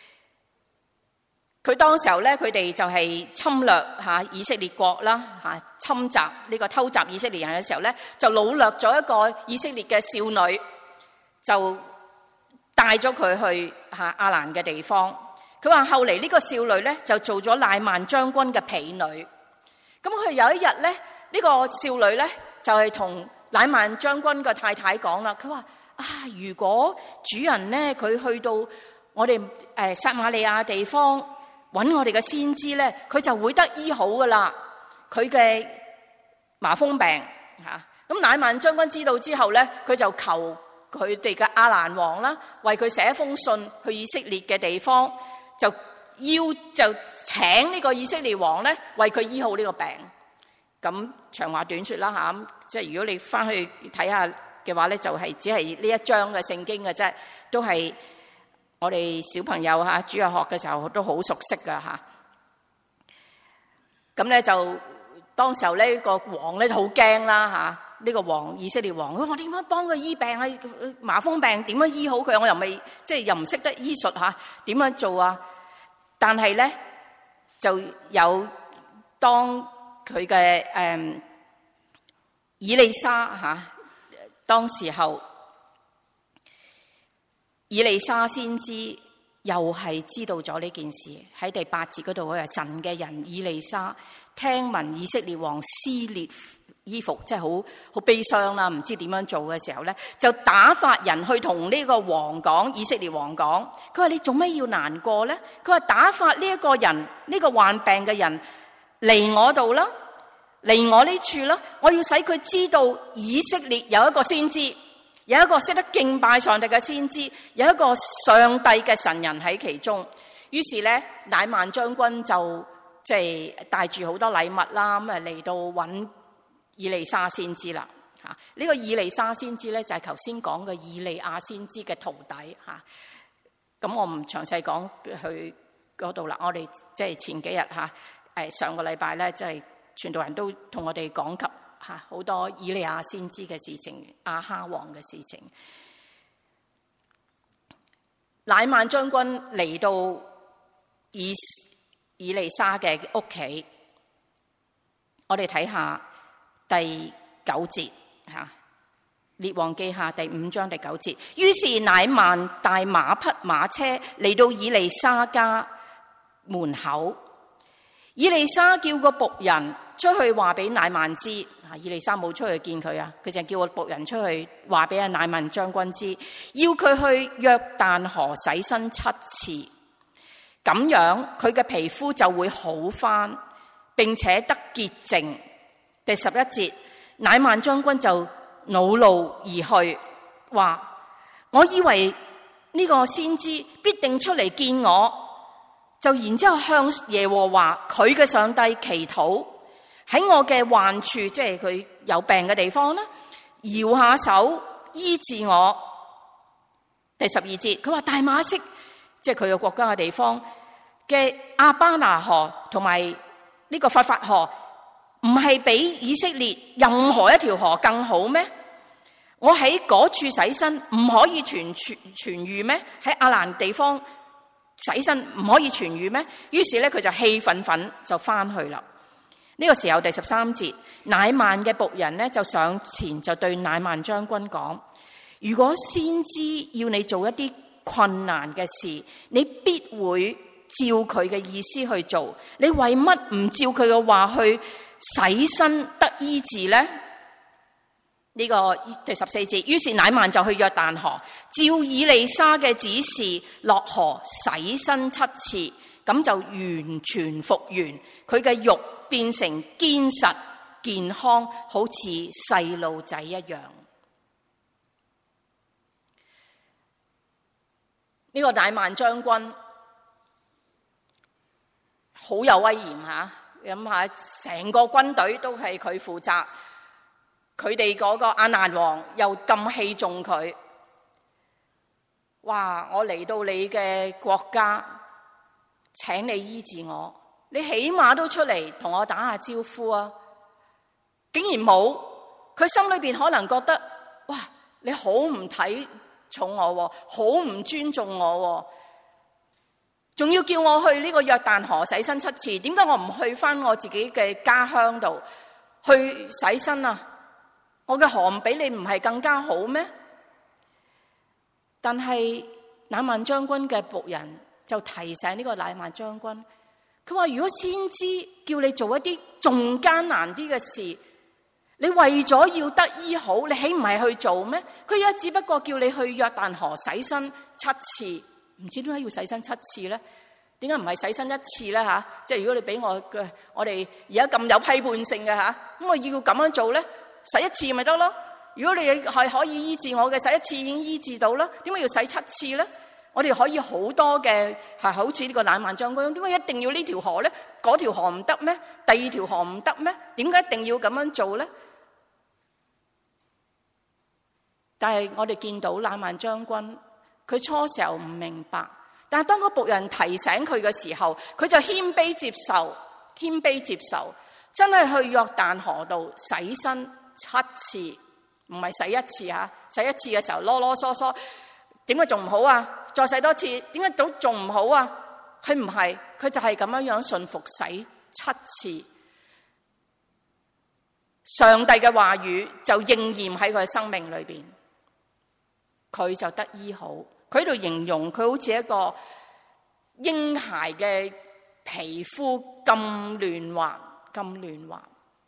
佢當時候咧，佢哋就係侵略吓以色列國啦吓，侵襲呢個偷襲以色列人嘅時候咧，就擄掠咗一個以色列嘅少女，就帶咗佢去吓亞蘭嘅地方。佢話後嚟呢個少女咧就做咗乃縵將軍嘅婢女。咁佢有一日咧，呢個少女咧就係同乃縵將軍嘅太太講啦，佢話啊，如果主人咧佢去到我哋誒撒瑪利亞地方揾我哋嘅先知咧，佢就會得醫好噶啦，佢嘅麻風病吓。咁乃縵將軍知道之後咧，佢就求佢哋嘅亞蘭王啦，為佢寫一封信去以色列嘅地方，就要就請呢個以色列王咧為佢醫好呢個病。咁長話短說啦吓，即係如果你翻去睇下嘅話咧，就係只係呢一章嘅聖經嘅啫，都係。我哋小朋友吓，主日學嘅時候都好熟悉噶吓。咁咧就當時候咧個王咧就好驚啦吓。呢個王以色列王，我點樣幫佢醫病啊？麻風病點樣醫好佢？我又未即係又唔識得醫術吓，點樣做啊？但係咧就有當佢嘅誒以利沙吓，當時候。以利沙先知又係知道咗呢件事，喺第八節嗰度，佢係神嘅人以利沙聽聞以色列王撕裂衣服，即係好好悲傷啦，唔知點樣做嘅時候咧，就打發人去同呢個王講，以色列王講，佢話你做咩要難過咧？佢話打發呢一個人，呢、呢個患病嘅人嚟我度啦，嚟我呢處啦，我要使佢知道以色列有一個先知。有一個識得敬拜上帝嘅先知，有一個上帝嘅神人喺其中。於是咧，乃縵將軍就即係帶住好多禮物啦，咁啊嚟到揾以利沙先知啦。吓，呢個以利沙先知咧就係頭先講嘅以利亞先知嘅徒弟吓。咁我唔詳細講去嗰度啦。我哋即係前幾日吓，誒上個禮拜咧，即係傳道人都同我哋講及。吓，好多以利亞先知嘅事情，亞哈王嘅事情。 乃縵將軍嚟到以以利沙嘅屋企，我哋睇下第九節吓，列王記下第五章第九節。於是乃縵帶馬匹馬車嚟到以利沙家門口，以利沙叫個僕人出去話俾乃縵知。以利沙冇出去見佢啊，佢就叫個僕人出去話俾阿乃縵將軍知，要佢去約旦河洗身七次，咁樣佢嘅皮膚就會好返，並且得潔淨。第十一節，乃縵將軍就惱怒而去，話：我以為呢個先知必定出嚟見我，就然之後向耶和華佢嘅上帝祈禱，喺我嘅患處，即係佢有病嘅地方啦，搖下手醫治我。第十二節，佢話大馬色，即係佢嘅國家嘅地方嘅亞巴拿河同埋呢個法法河，唔係比以色列任何一條河更好咩？我喺嗰處洗身唔可以痊痊痊癒咩？喺亞蘭地方洗身唔可以痊癒咩？於是咧佢就氣憤憤就翻去啦。呢、這個時候第十三節，乃縵嘅僕人呢就上前就對乃縵將軍講：如果先知要你做一啲困難嘅事，你必會照佢嘅意思去做。你為乜唔照佢嘅話去洗身得醫治呢？呢、這個第十四節，於是乃縵就去約旦河，照以利沙嘅指示落河洗身七次，咁就完全復原，佢嘅肉變成堅實健康，好似細路仔一樣。呢、這個乃縵將軍好有威嚴吓，諗下成個軍隊都係佢負責。佢哋嗰個亞蘭王又咁器重佢，哇！我嚟到你嘅國家，請你醫治我，你起碼都出嚟同我打下招呼啊！竟然冇，佢心裏邊可能覺得，哇！你好唔睇重我，好唔尊重我，仲要叫我去呢個約旦河洗身七次，點解我唔去返我自己嘅家鄉度去洗身啊？我嘅河唔比你唔係更加好咩？但係乃縵將軍嘅僕人就提醒呢個乃縵將軍，佢話如果先知叫你做一啲仲艱難啲嘅事，你為咗要得醫好，你豈唔係去做咩？佢而家只不過叫你去約旦河洗身七次，唔知點解要洗身七次咧？點解唔係洗身一次咧？吓，即係如果你俾我嘅，我哋而家咁有批判性嘅吓，咁我要咁樣做咧？洗一次咪得咯？如果你係可以醫治我嘅，洗一次已經醫治到啦，點解要洗七次咧？我哋可以好多嘅係好似呢個乃縵將軍，點解一定要呢條河咧？嗰條河唔得咩？第二條河唔得咩？點解一定要咁樣做咧？但係我哋見到乃縵將軍，佢初時候唔明白，但係當個僕人提醒佢嘅時候，佢就謙卑接受，謙卑接受，真係去約旦河度洗身七次，唔係洗一次吓，洗一次嘅時候囉囉嗦嗦，點解仲唔好啊？再洗多次，點解都仲唔好啊？佢唔係，佢就係咁樣樣順服洗七次，上帝嘅話語就應驗喺佢嘅生命裏邊，佢就得醫好。佢喺度形容佢好似一個嬰孩嘅皮膚咁嫩滑，咁嫩滑。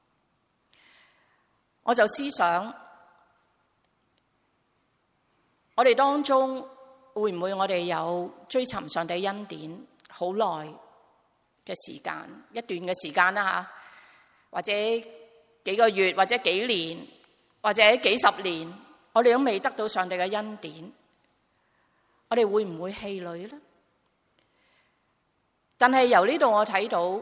我就思想，我哋當中會唔會我哋有追尋上帝恩典好耐嘅時間，一段嘅時間啦吓，或者幾個月，或者幾年，或者幾十年，我哋都未得到上帝嘅恩典，我哋會唔會氣餒咧？但係由呢度我睇到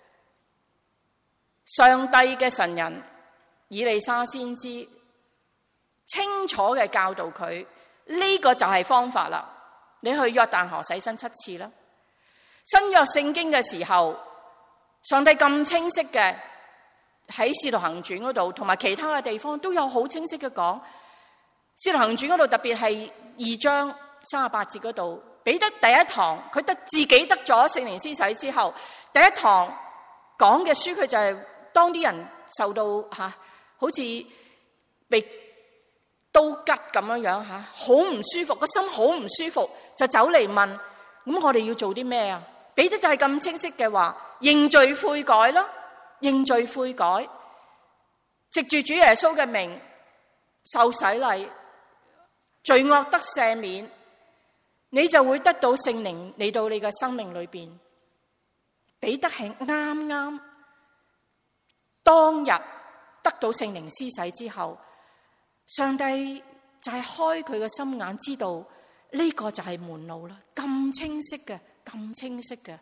上帝嘅神人以利沙先知清楚嘅教導佢，呢個就係方法啦。你去約旦河洗身七次啦。新約聖經嘅時候，上帝咁清晰嘅喺使徒行傳嗰度，同埋其他嘅地方都有好清晰嘅講。使徒行傳嗰度特別係二章三十八節嗰度彼得第一堂佢得自己得咗聖靈施洗之後，第一堂講嘅書佢就係當啲人受到吓、啊、好似被刀吉咁樣樣吓，好唔舒服，個心好唔舒服，就走嚟問，咁我哋要做啲咩啊？彼得就係咁清晰嘅話，認罪悔改咯，認罪悔改，藉住主耶穌嘅名受洗禮，罪惡得赦免，你就會得到聖靈嚟到你嘅生命裏邊。彼得係啱啱當日得到聖靈施洗之後，上帝就係開佢嘅心眼，知道呢個就係門路啦，咁清晰嘅，咁清晰嘅。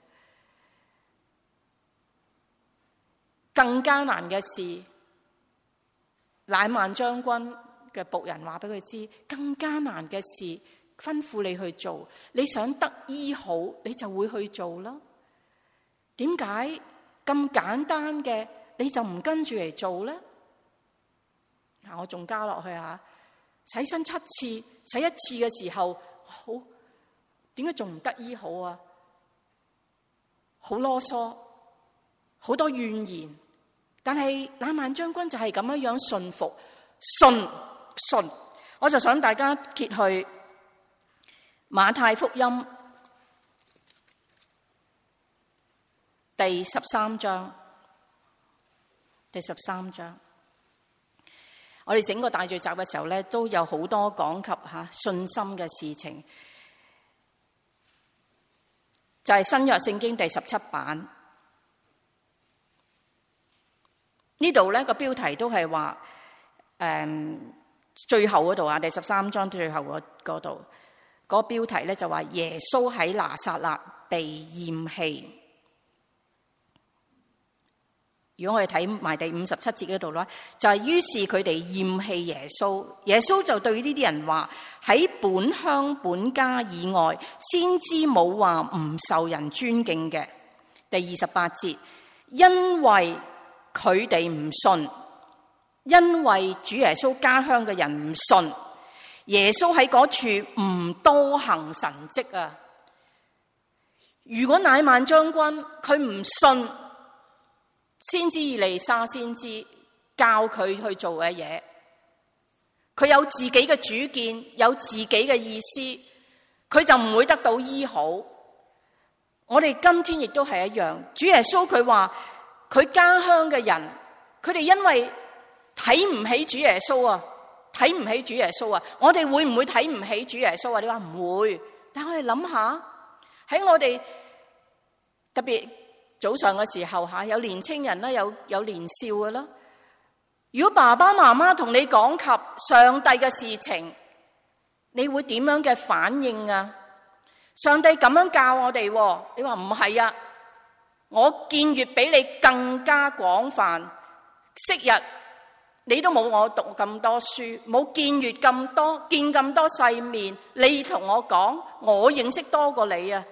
更加難嘅事，乃縵將軍嘅僕人話俾佢知，更加難嘅事吩咐你去做，你想得醫好，你就會去做啦。點解咁簡單嘅你就唔跟住嚟做咧？嗱，我仲加落去吓，洗身七次，洗一次嘅時候，好，點解仲唔得醫好啊？好囉嗦，好多怨言。但係乃縵將軍就係咁樣樣順服，信信。我就想大家揭去馬太福音第十三章，第十三章。我哋整個大聚集嘅時候咧，都有好多講及吓信心嘅事情，就係新約聖經第十七版。呢度咧個標題都係話，誒、嗯，最後嗰度啊，第十三章最後嗰嗰度，嗰、嗰個標題咧就話耶穌喺拿撒勒被厭棄。如果我哋睇埋第五十七節嗰度啦，就係、是、於是佢哋厭棄耶穌，耶穌就對呢啲人話：喺本鄉本家以外，先知冇話唔受人尊敬嘅。第二十八節，因為佢哋唔信，因為主耶穌家鄉嘅人唔信，耶穌喺嗰處唔多行神蹟啊！如果乃縵將軍佢唔信先知以利沙先知教佢去做嘅嘢，佢有自己嘅主見，有自己嘅意思，佢就唔會得到醫好。我哋今天亦都係一樣，主耶穌佢話佢家鄉嘅人，佢哋因為睇唔起主耶穌啊，睇唔起主耶穌啊，我哋會唔會睇唔起主耶穌啊？你話唔會，但係我哋諗下，喺我哋特別早上嘅時候吓，有年青人啦，有有年少嘅啦。如果爸爸媽媽同你講及上帝嘅事情，你會點樣嘅反應啊？上帝咁樣教我哋，你話唔係啊？我見越比你更加廣泛，昔日你都冇我讀咁多書，冇見越咁多，見咁多世面，你同我講，我認識多過你啊！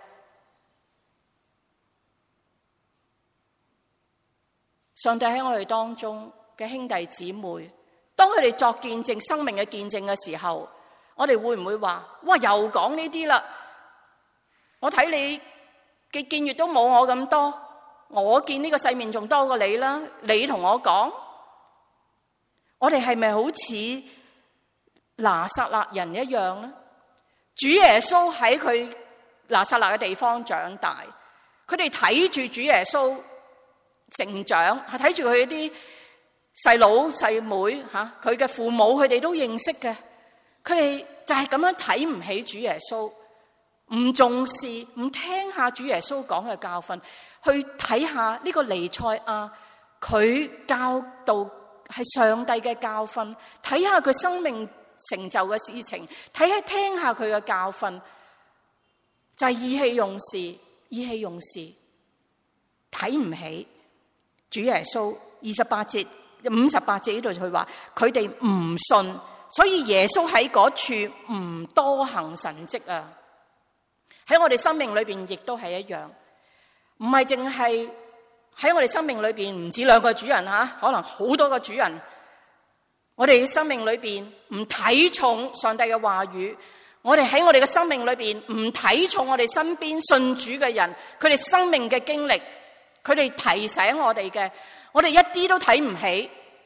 上帝喺我哋當中嘅兄弟姊妹，當佢哋作見證生命嘅見證嘅時候，我哋會唔會話：哇，又講呢啲啦？我睇你嘅見越都冇我咁多。我見呢個世面仲多過你啦，你同我講，我哋係咪好似拿撒勒人一樣呢？主耶穌喺佢拿撒勒嘅地方長大，佢哋睇住主耶穌成長，係睇住佢啲細佬細妹吓，佢嘅父母佢哋都認識嘅，佢哋就係咁樣睇唔起主耶穌。唔重視，唔聽下主耶穌講嘅教訓，去睇下呢個彌賽亞，佢教導係上帝嘅教訓，睇下佢生命成就嘅事情，睇下聽下佢嘅教訓，就係、是、意氣用事，意氣用事，睇唔起主耶穌。二十八節、五十八節呢度佢話，佢哋唔信，所以耶穌喺嗰處唔多行神蹟啊！喺我哋生命裏邊亦都係一樣，唔係淨係喺我哋生命裏邊唔止兩個主人吓，可能好多個主人。我哋嘅生命裏邊唔睇重上帝嘅話語， 我哋喺我哋嘅生命裏邊唔睇重我哋身邊信主嘅人，佢哋生命嘅經歷，佢哋提醒我哋嘅，我哋一啲都睇唔起，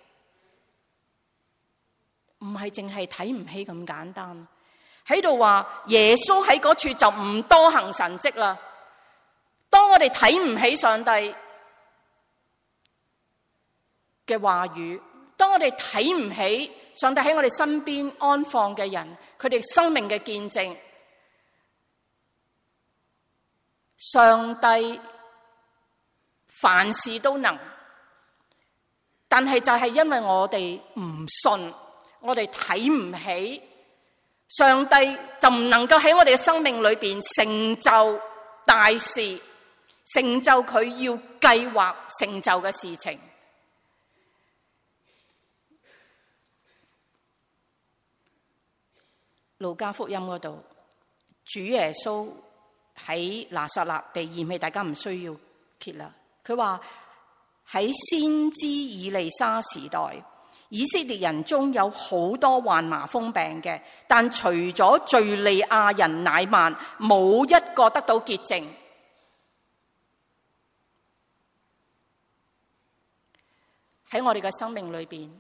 唔係淨係睇唔起咁簡單。喺度話耶穌喺嗰處就唔多行神蹟啦。當我哋睇唔起上帝嘅話語，當我哋睇唔起上帝喺我哋身邊安放嘅人，佢哋生命嘅見證，上帝凡事都能，但係就係因為我哋唔信，我哋睇唔起上帝，就唔能夠喺我哋嘅生命裏邊成就大事，成就佢要計劃成就嘅事情。路加福音嗰度，主耶穌喺拿撒勒被嫌棄，大家唔需要揭啦。佢話喺先知以利沙時代，以色列人中有好多患麻風病嘅，但除咗敘利亞人乃縵，冇一個得到潔淨。喺我哋嘅生命裏邊，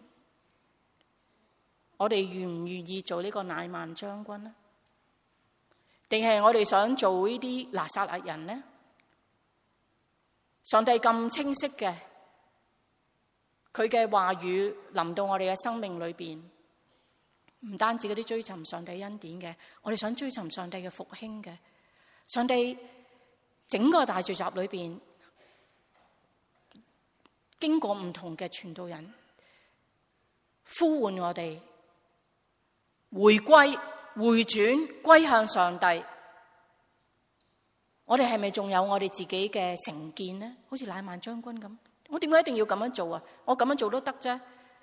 我哋願唔願意做呢個乃縵將軍呢？定係我哋想做呢啲拿撒勒人呢？上帝咁清晰嘅，佢嘅話語臨到我哋嘅生命裏邊，唔單止嗰啲追尋上帝恩典嘅，我哋想追尋上帝嘅復興嘅。上帝整個大聚集裏邊，經過唔同嘅傳道人呼喚我哋回歸、回轉、歸向上帝。我哋係咪仲有我哋自己嘅成見呢？好似乃縵將軍咁，我點解一定要咁樣做啊？我咁樣做都得啫。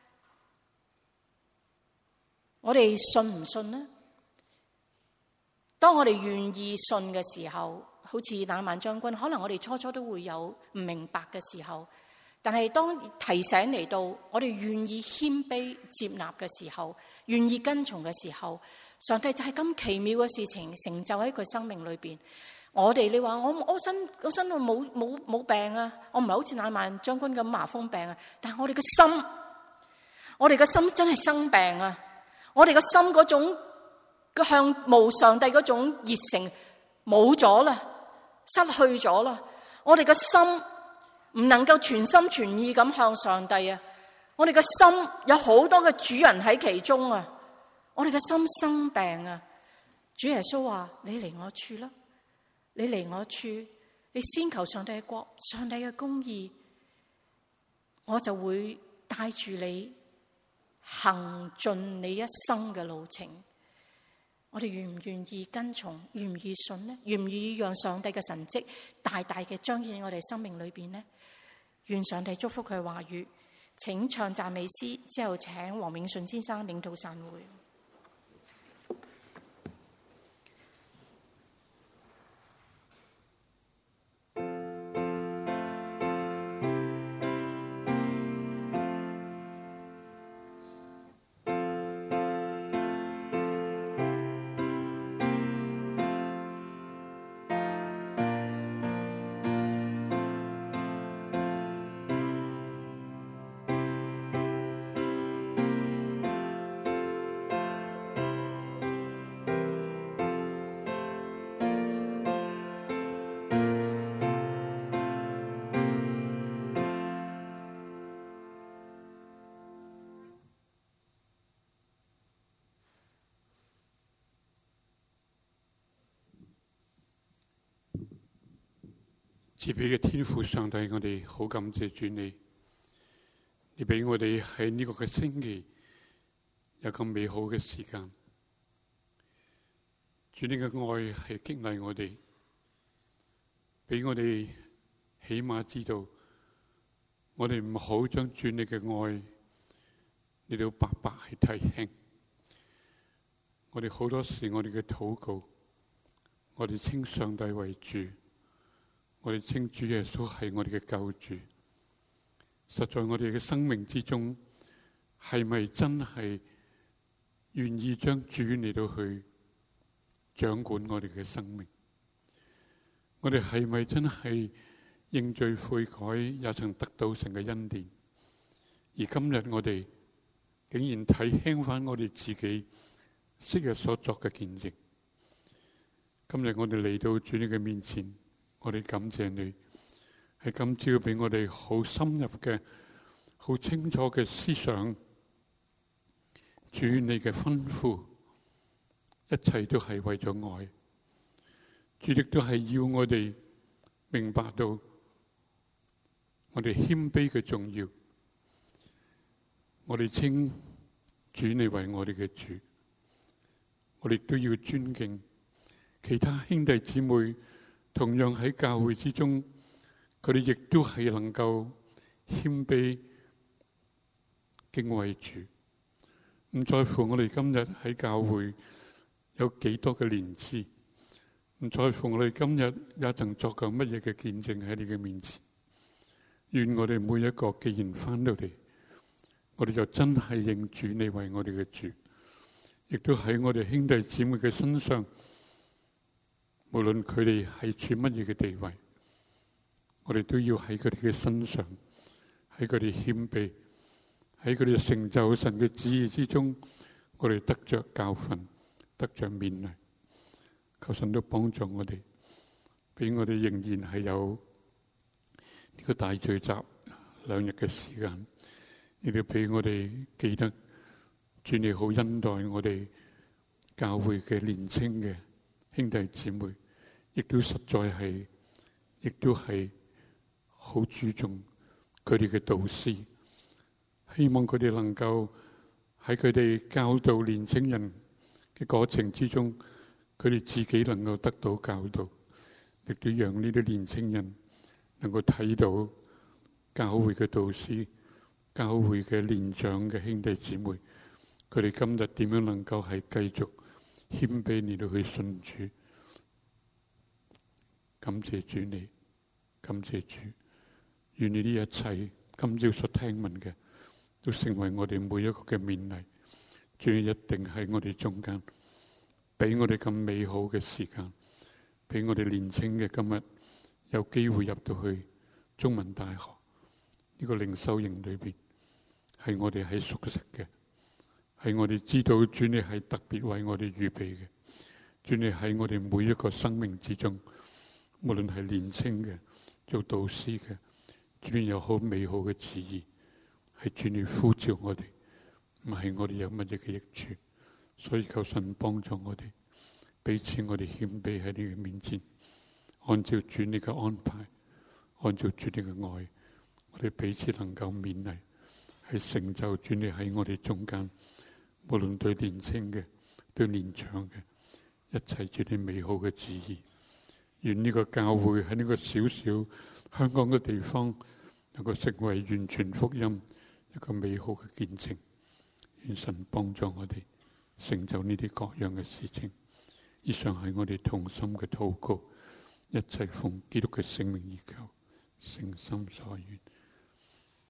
我哋信唔信呢？當我哋願意信嘅時候，好似乃縵將軍，可能我哋初初都會有唔明白嘅時候，但係當提醒嚟到，我哋願意謙卑接納嘅時候，願意跟從嘅時候，上帝就係咁奇妙嘅事情成就喺佢生命裏邊。我哋你話我我身我身度冇冇冇病啊，我唔係好似乃縵將軍咁麻風病啊，但係我哋嘅心，我哋嘅心真係生病啊！我哋嘅心嗰種向慕上帝嗰種熱誠冇咗啦，失去咗啦。我哋嘅心唔能夠全心全意咁向上帝啊！我哋嘅心有好多嘅主人喺其中啊！我哋嘅心生病啊！主耶穌話：你嚟我處啦，你嚟我處，你先求上帝嘅國、上帝嘅公義，我就會帶住你行盡你一生嘅路程。我哋願唔願意跟從？願唔願意信呢？願唔願意讓上帝嘅神蹟大大嘅彰顯喺我哋生命裏邊呢？願上帝祝福佢嘅話語。請唱讚美詩之後，請黃永順先生領導散會。 賜俾嘅天父上帝，我哋好感謝主你，你俾我哋喺呢個嘅星期有咁美好嘅時間。主你嘅愛係激勵我哋，俾我哋起碼知道，我哋唔好將主你嘅愛你都白白去睇輕。我哋好多時我哋嘅禱告，我哋稱上帝為主。我哋稱主耶穌係我哋嘅救主，實在我哋嘅生命之中，係咪真係願意將主嚟到去掌管我哋嘅生命。我哋係咪真係認罪悔改，也曾得到神嘅恩典？而今日我哋竟然睇輕翻我哋自己昔日所作嘅見證。今日我哋嚟到主你嘅面前，我哋感謝你，係今朝俾我哋好深入嘅、好清楚嘅思想。主你嘅吩咐，一切都係為咗愛。主亦都係要我哋明白到我哋謙卑嘅重要。我哋稱主你為我哋嘅主，我哋都要尊敬其他兄弟姊妹，同樣喺教會之中，佢哋亦都係能夠謙卑敬畏主。唔在乎我哋今日喺教會有幾多嘅年資，唔在乎我哋今日也曾作過乜嘢嘅見證喺你嘅面前。願我哋每一個既然翻到嚟，我哋就真係認主你為我哋嘅主，亦都喺我哋兄弟姊妹嘅身上，無論佢哋係處乜嘢嘅地位，我哋都要喺佢哋嘅身上，喺佢哋謙卑，喺佢哋成就神嘅旨意之中，我哋得着教訓，得着勉勵。求神都幫助我哋，俾我哋仍然係有呢個大聚集兩日嘅時間，亦都俾我哋記得主你好恩待我哋教會嘅年青嘅兄弟姊妹，亦都實在係，亦都係好注重佢哋嘅導師。希望佢哋能夠喺佢哋教導年青人嘅過程之中，佢哋自己能夠得到教導，亦都讓呢啲年青人能夠睇到教會嘅導師、教會嘅年長嘅兄弟姊妹，佢哋今日點樣能夠係繼續謙卑嚟到去信主。感謝主你，感謝主，願你呢一切今朝所聽聞嘅，都成為我哋每一個嘅勉勵。主一定喺我哋中間，俾我哋咁美好嘅時間，俾我哋年青嘅今日有機會入到去中文大學呢個靈修營裏邊，係我哋喺熟悉嘅，係我哋知道主你係特別為我哋預備嘅。主你喺我哋每一個生命之中，無論係年青嘅做導師嘅，主你有好美好嘅旨意，係主你呼召我哋，唔係我哋有乜嘢嘅益處。所以求神幫助我哋，彼此我哋謙卑喺你嘅面前，按照主你嘅安排，按照主你嘅愛，我哋彼此能夠勉勵，係成就主你喺我哋中間，無論對年青嘅、對年長嘅，一切主你美好嘅旨意。願呢個教會喺呢個小小香港嘅地方，能夠成為完全福音一個美好嘅見證。願神幫助我哋成就呢啲各樣嘅事情。以上係我哋同心嘅禱告，一切奉基督嘅聖名而求，誠心所願。